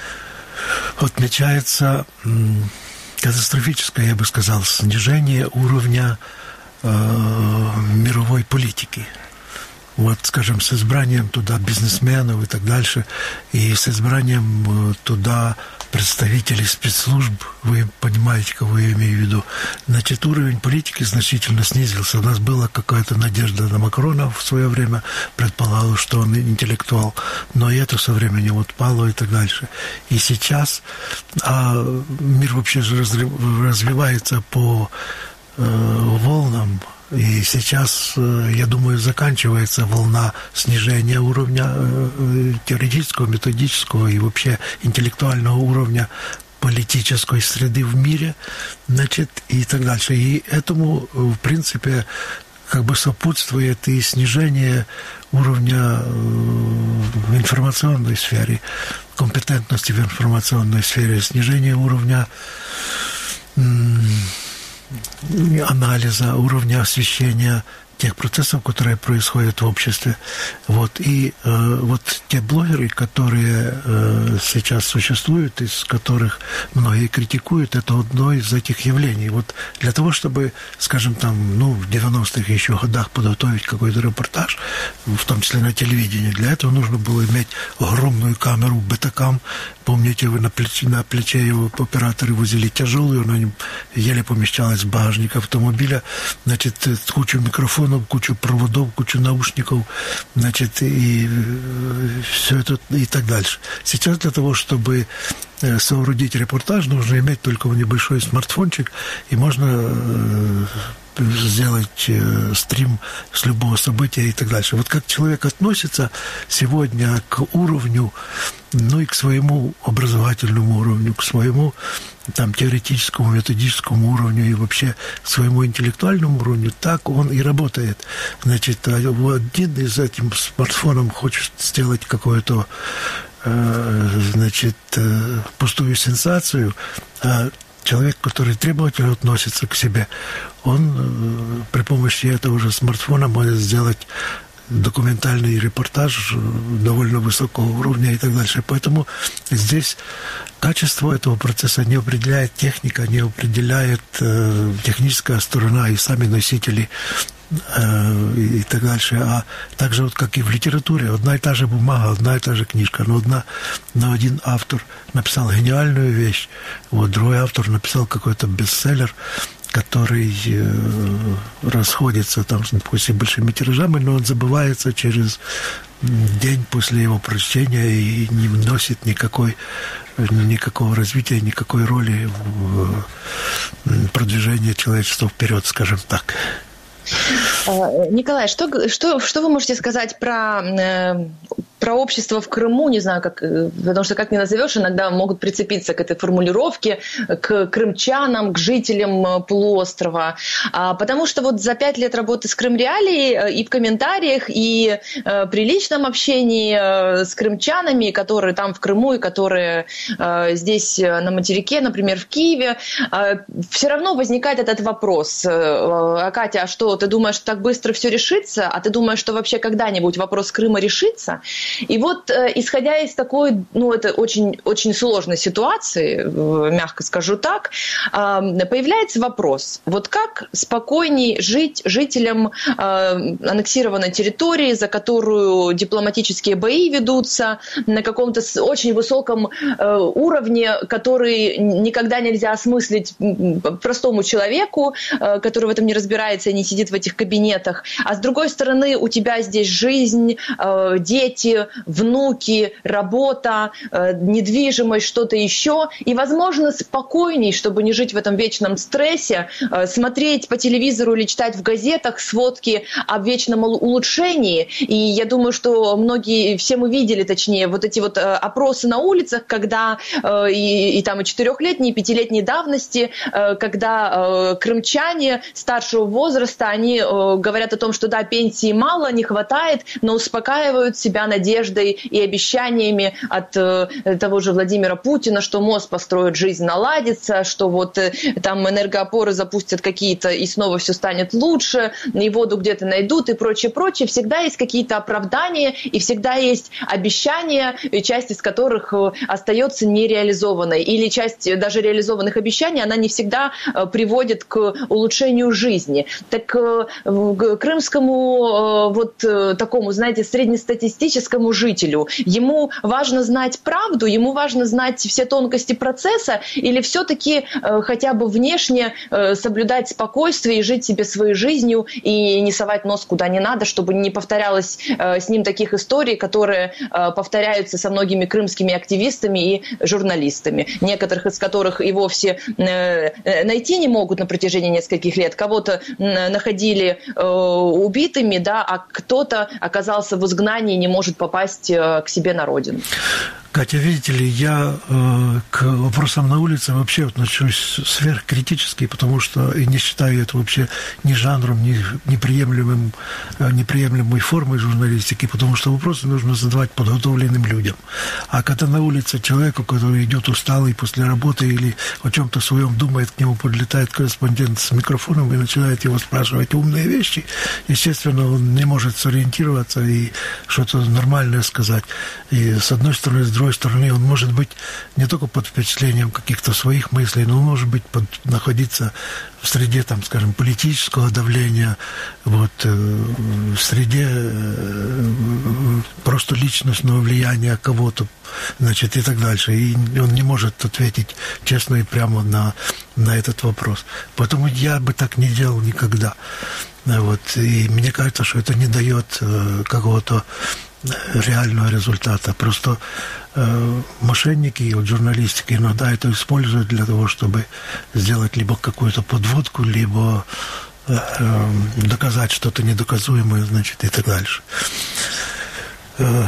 отмечается катастрофическое, я бы сказал, снижение уровня э, мировой политики. Вот, скажем, с избранием туда бизнесменов и так дальше, и с избранием туда представителей спецслужб, вы понимаете, кого я имею в виду, значит, уровень политики значительно снизился. У нас была какая-то надежда на Макрона в свое время, предполагалось, что он интеллектуал, но и это со временем отпало и так дальше. И сейчас а мир вообще же развивается по э, волнам. И сейчас, я думаю, заканчивается волна снижения уровня теоретического, методического и вообще интеллектуального уровня политической среды в мире, значит, и так дальше. И этому, в принципе, как бы сопутствует и снижение уровня в информационной сфере, компетентности в информационной сфере, снижение уровня анализа, уровня освещения тех процессов, которые происходят в обществе. Вот. И э, вот те блогеры, которые э, сейчас существуют, из которых многие критикуют, это одно из этих явлений. Вот для того, чтобы, скажем, там, ну, в девяностых еще годах подготовить какой-то репортаж, в том числе на телевидении, для этого нужно было иметь огромную камеру Betacam. Помните, вы на плече, на плече его операторы возили тяжелую, она еле помещалась в багажник автомобиля, значит, кучу микрофонов, кучу проводов, кучу наушников, значит, и все это и так дальше. Сейчас для того, чтобы соорудить репортаж, нужно иметь только небольшой смартфончик, и можно сделать э, стрим с любого события и так дальше. Вот как человек относится сегодня к уровню, ну и к своему образовательному уровню, к своему там теоретическому, методическому уровню и вообще к своему интеллектуальному уровню, так он и работает. Значит, один из этим смартфоном хочет сделать какую-то э, значит, э, пустую сенсацию, а человек, который требовательно относится к себе, он э, при помощи этого же смартфона может сделать документальный репортаж довольно высокого уровня и так дальше. Поэтому здесь качество этого процесса не определяет техника, не определяет э, техническая сторона и сами носители и так дальше. А также вот как и в литературе, одна и та же бумага, одна и та же книжка, но одна, но один автор написал гениальную вещь, вот другой автор написал какой-то бестселлер, который э, расходится там, допустим, большими тиражами, но он забывается через день после его прочтения и не вносит никакой, никакого развития, никакой роли в продвижении человечества вперед, скажем так. Николай, что, что, что вы можете сказать про, про общество в Крыму? Не знаю, как, потому что как ни назовешь, иногда могут прицепиться к этой формулировке, к крымчанам, к жителям полуострова. Потому что вот за пять лет работы с Крымреалией и в комментариях, и при личном общении с крымчанами, которые там в Крыму и которые здесь на материке, например, в Киеве, все равно возникает этот вопрос. А, Катя, а что, ты думаешь, что так быстро все решится? А ты думаешь, что вообще когда-нибудь вопрос Крыма решится? И вот, исходя из такой, ну, это очень, очень сложной ситуации, мягко скажу так, появляется вопрос, вот как спокойней жить жителям аннексированной территории, за которую дипломатические бои ведутся на каком-то очень высоком уровне, который никогда нельзя осмыслить простому человеку, который в этом не разбирается и не сидит в этих кабинетах. А с другой стороны, у тебя здесь жизнь, дети, внуки, работа, недвижимость, что-то еще. И, возможно, спокойней, чтобы не жить в этом вечном стрессе, смотреть по телевизору или читать в газетах сводки об вечном улучшении. И я думаю, что многие, все мы видели, точнее, вот эти вот опросы на улицах, когда и, и там и четырехлетней, и пятилетней давности, когда крымчане старшего возраста, они говорят о том, что да, пенсии мало, не хватает, но успокаивают себя надеждой и обещаниями от того же Владимира Путина, что мост построит, жизнь наладится, что вот там энергоопоры запустят какие-то, и снова все станет лучше, и воду где-то найдут, и прочее, прочее. Всегда есть какие-то оправдания, и всегда есть обещания, часть из которых остается нереализованной. Или часть даже реализованных обещаний, она не всегда приводит к улучшению жизни. Так к крымскому вот такому, знаете, среднестатистическому жителю, ему важно знать правду, ему важно знать все тонкости процесса, или все-таки хотя бы внешне соблюдать спокойствие и жить себе своей жизнью и не совать нос куда не надо, чтобы не повторялось с ним таких историй, которые повторяются со многими крымскими активистами и журналистами, некоторых из которых и вовсе найти не могут на протяжении нескольких лет, кого-то находили убитыми, да, а кто-то оказался в изгнании и не может попасть к себе на родину. Катя, видите ли, я э, к вопросам на улице вообще отношусь сверхкритически, потому что и не считаю это вообще ни жанром, ни неприемлемым, неприемлемой формой журналистики, потому что вопросы нужно задавать подготовленным людям. А когда на улице человеку, который идет усталый после работы или о чем-то своем думает, к нему подлетает корреспондент с микрофоном и начинает его спрашивать умные вещи, естественно, он не может сориентироваться и что-то нормальное сказать. И с одной стороны, с другой стороны, он может быть не только под впечатлением каких-то своих мыслей, но он может быть под, находиться в среде, там, скажем, политического давления, вот, в среде просто личностного влияния кого-то, значит, и так дальше. И он не может ответить честно и прямо на, на этот вопрос. Поэтому я бы так не делал никогда. Вот. И мне кажется, что это не дает какого-то реального результата. Просто э, мошенники и вот журналистики иногда это используют для того, чтобы сделать либо какую-то подводку, либо э, э, доказать что-то недоказуемое, значит, и так дальше. Э,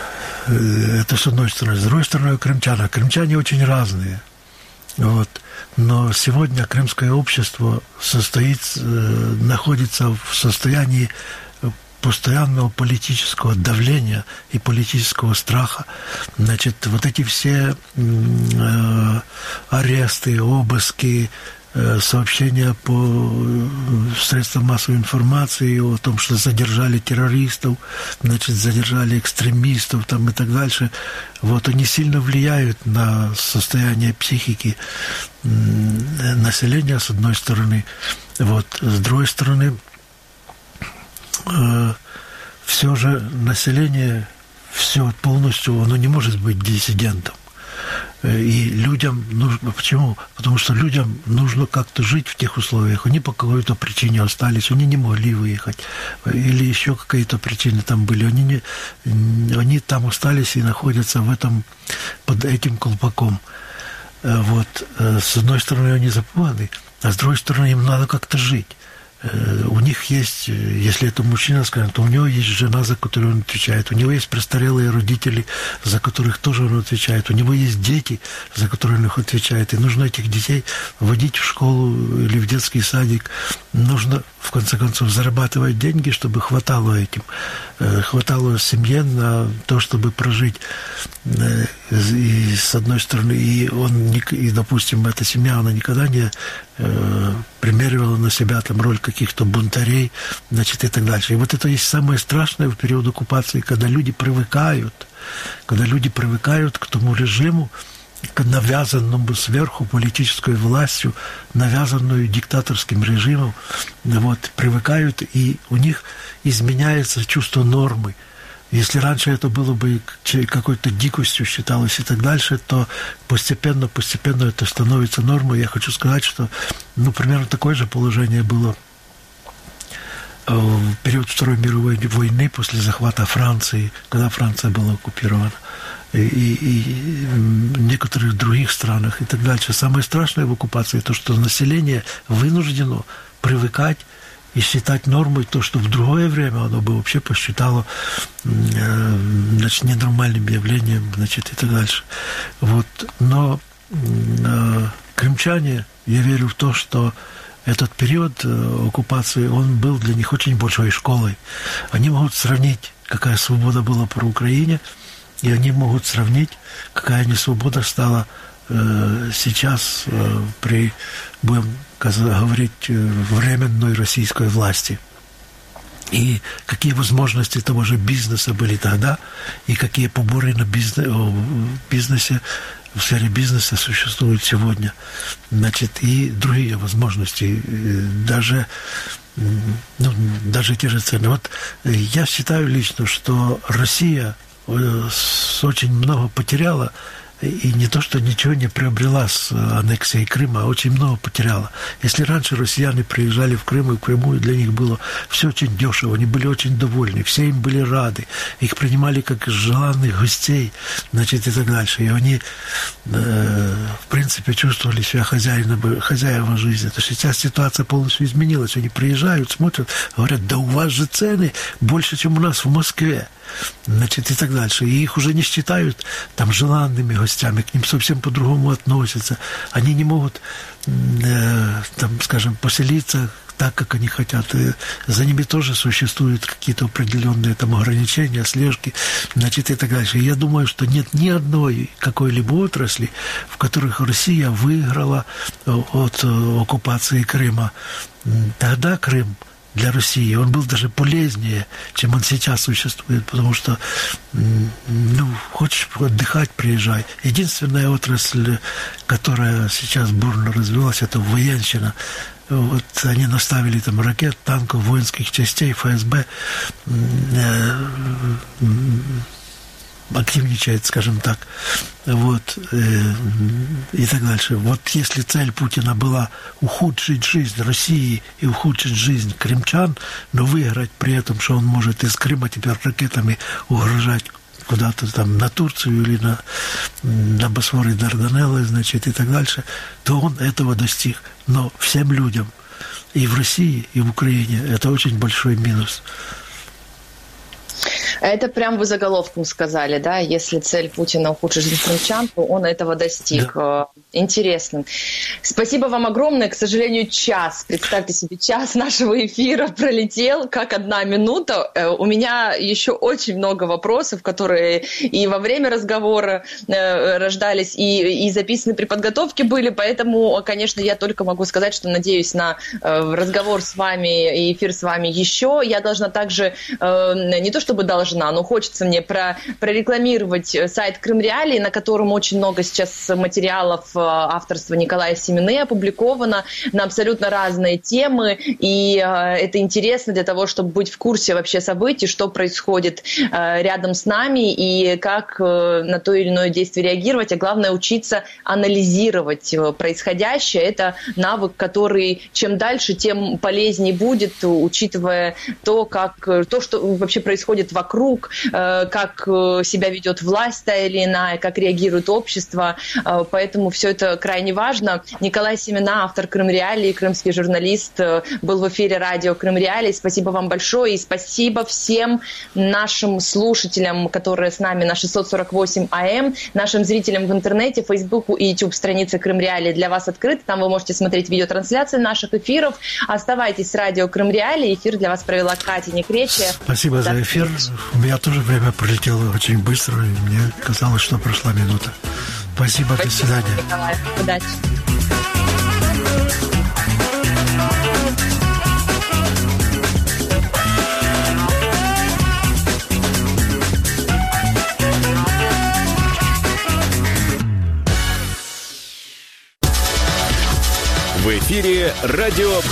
это с одной стороны. С другой стороны, крымчане. Крымчане очень разные. Вот. Но сегодня крымское общество состоит, э, находится в состоянии постоянного политического давления и политического страха. Значит, вот эти все э, аресты, обыски, э, сообщения по средствам массовой информации о том, что задержали террористов, значит, задержали экстремистов там, и так дальше, вот они сильно влияют на состояние психики э, населения, с одной стороны. Вот, с другой стороны, все же население, все полностью, оно не может быть диссидентом. И людям нужно... Почему? Потому что людям нужно как-то жить в тех условиях. Они по какой-то причине остались, они не могли выехать. Или еще какие-то причины там были. Они, не, они там остались и находятся в этом, под этим колпаком. Вот. С одной стороны, они запуганы, а с другой стороны, им надо как-то жить. У них есть, если это мужчина, скажем, то у него есть жена, за которую он отвечает, у него есть престарелые родители, за которых тоже он отвечает, у него есть дети, за которые он их отвечает, и нужно этих детей водить в школу или в детский садик, нужно, в конце концов, зарабатывать деньги, чтобы хватало этим, хватало семье на то, чтобы прожить, и с одной стороны, и он, и, допустим, эта семья, она никогда не примеривала на себя там роль каких-то бунтарей, значит, и так дальше. И вот это есть самое страшное в период оккупации, когда люди привыкают, когда люди привыкают к тому режиму, к навязанному сверху политической властью, навязанную диктаторским режимом, вот, привыкают, и у них изменяется чувство нормы. Если раньше это было бы какой-то дикостью считалось и так дальше, то постепенно, постепенно это становится нормой. Я хочу сказать, что, ну, примерно такое же положение было в период Второй мировой войны после захвата Франции, когда Франция была оккупирована, и, и, и в некоторых других странах и так дальше. Самое страшное в оккупации то, что население вынуждено привыкать и считать нормой то, что в другое время оно бы вообще посчитало, значит, ненормальным явлением, значит, и так дальше. Вот. Но э, крымчане, я верю в то, что этот период оккупации, он был для них очень большой школой. Они могут сравнить, какая свобода была по Украине, и они могут сравнить, какая несвобода стала э, сейчас э, при, будем говорить, временной российской власти. И какие возможности того же бизнеса были тогда, и какие поборы на бизнес, в бизнесе, в сфере бизнеса существуют сегодня. Значит, и другие возможности, даже, ну, даже те же цены. Вот я считаю лично, что Россия очень много потеряла, и не то, что ничего не приобрела с аннексией Крыма, а очень много потеряла. Если раньше россияне приезжали в Крым, и в Крыму для них было все очень дешево, они были очень довольны, все им были рады, их принимали как желанных гостей, значит, и так дальше. И они, э, в принципе, чувствовали себя хозяинами, хозяевами жизни. То сейчас ситуация полностью изменилась. Они приезжают, смотрят, говорят, да у вас же цены больше, чем у нас в Москве. Значит, и так дальше. И их уже не считают там желанными гостями, к ним совсем по-другому относятся. Они не могут, э, там, скажем, поселиться так, как они хотят. И за ними тоже существуют какие-то определенные там ограничения, слежки, значит, и так дальше. И я думаю, что нет ни одной какой-либо отрасли, в которых Россия выиграла от оккупации Крыма. Тогда Крым для России, он был даже полезнее, чем он сейчас существует, потому что, ну, хочешь отдыхать, приезжай. Единственная отрасль, которая сейчас бурно развилась, это военщина. Вот они наставили там ракет, танков, воинских частей, эф эс бэ, активничает, скажем так, вот, э, и так дальше. Вот если цель Путина была ухудшить жизнь России и ухудшить жизнь крымчан, но выиграть при этом, что он может из Крыма теперь ракетами угрожать куда-то там на Турцию или на, на Босфор и Дарданеллы, значит, и так дальше, то он этого достиг. Но всем людям и в России, и в Украине это очень большой минус. Это прям вы заголовком сказали, да, если цель Путина ухудшить жизнь крымчан, то он этого достиг. Да. Интересно. Спасибо вам огромное. К сожалению, час, представьте себе, час нашего эфира пролетел, как одна минута. У меня еще очень много вопросов, которые и во время разговора рождались, и, и записаны при подготовке были, поэтому, конечно, я только могу сказать, что надеюсь на разговор с вами и эфир с вами еще. Я должна также, не то чтобы должна, важна, но хочется мне про, прорекламировать сайт Крым Реалии, на котором очень много сейчас материалов авторства Николая Семены опубликовано на абсолютно разные темы, и это интересно для того, чтобы быть в курсе вообще событий, что происходит рядом с нами и как на то или иное действие реагировать, а главное учиться анализировать происходящее. Это навык, который чем дальше, тем полезнее будет, учитывая то, как, то, что вообще происходит вокруг, как себя ведет власть та или иная, как реагирует общество. Поэтому все это крайне важно. Николай Семена, автор Крым Реалии, крымский журналист, был в эфире радио Крым Реалии. Спасибо вам большое и спасибо всем нашим слушателям, которые с нами на шестьсот сорок восемь АМ, нашим зрителям в интернете, Фейсбуку и YouTube страницы Крым Реалии для вас открыты. Там вы можете смотреть видеотрансляции наших эфиров. Оставайтесь с радио Крым Реалии. Эфир для вас провела Катя Некречия. Спасибо До за эфир. Встречи. У меня тоже время пролетело очень быстро, и мне казалось, что прошла минута. Спасибо, Спасибо до свидания. Николай. Удачи. В эфире радио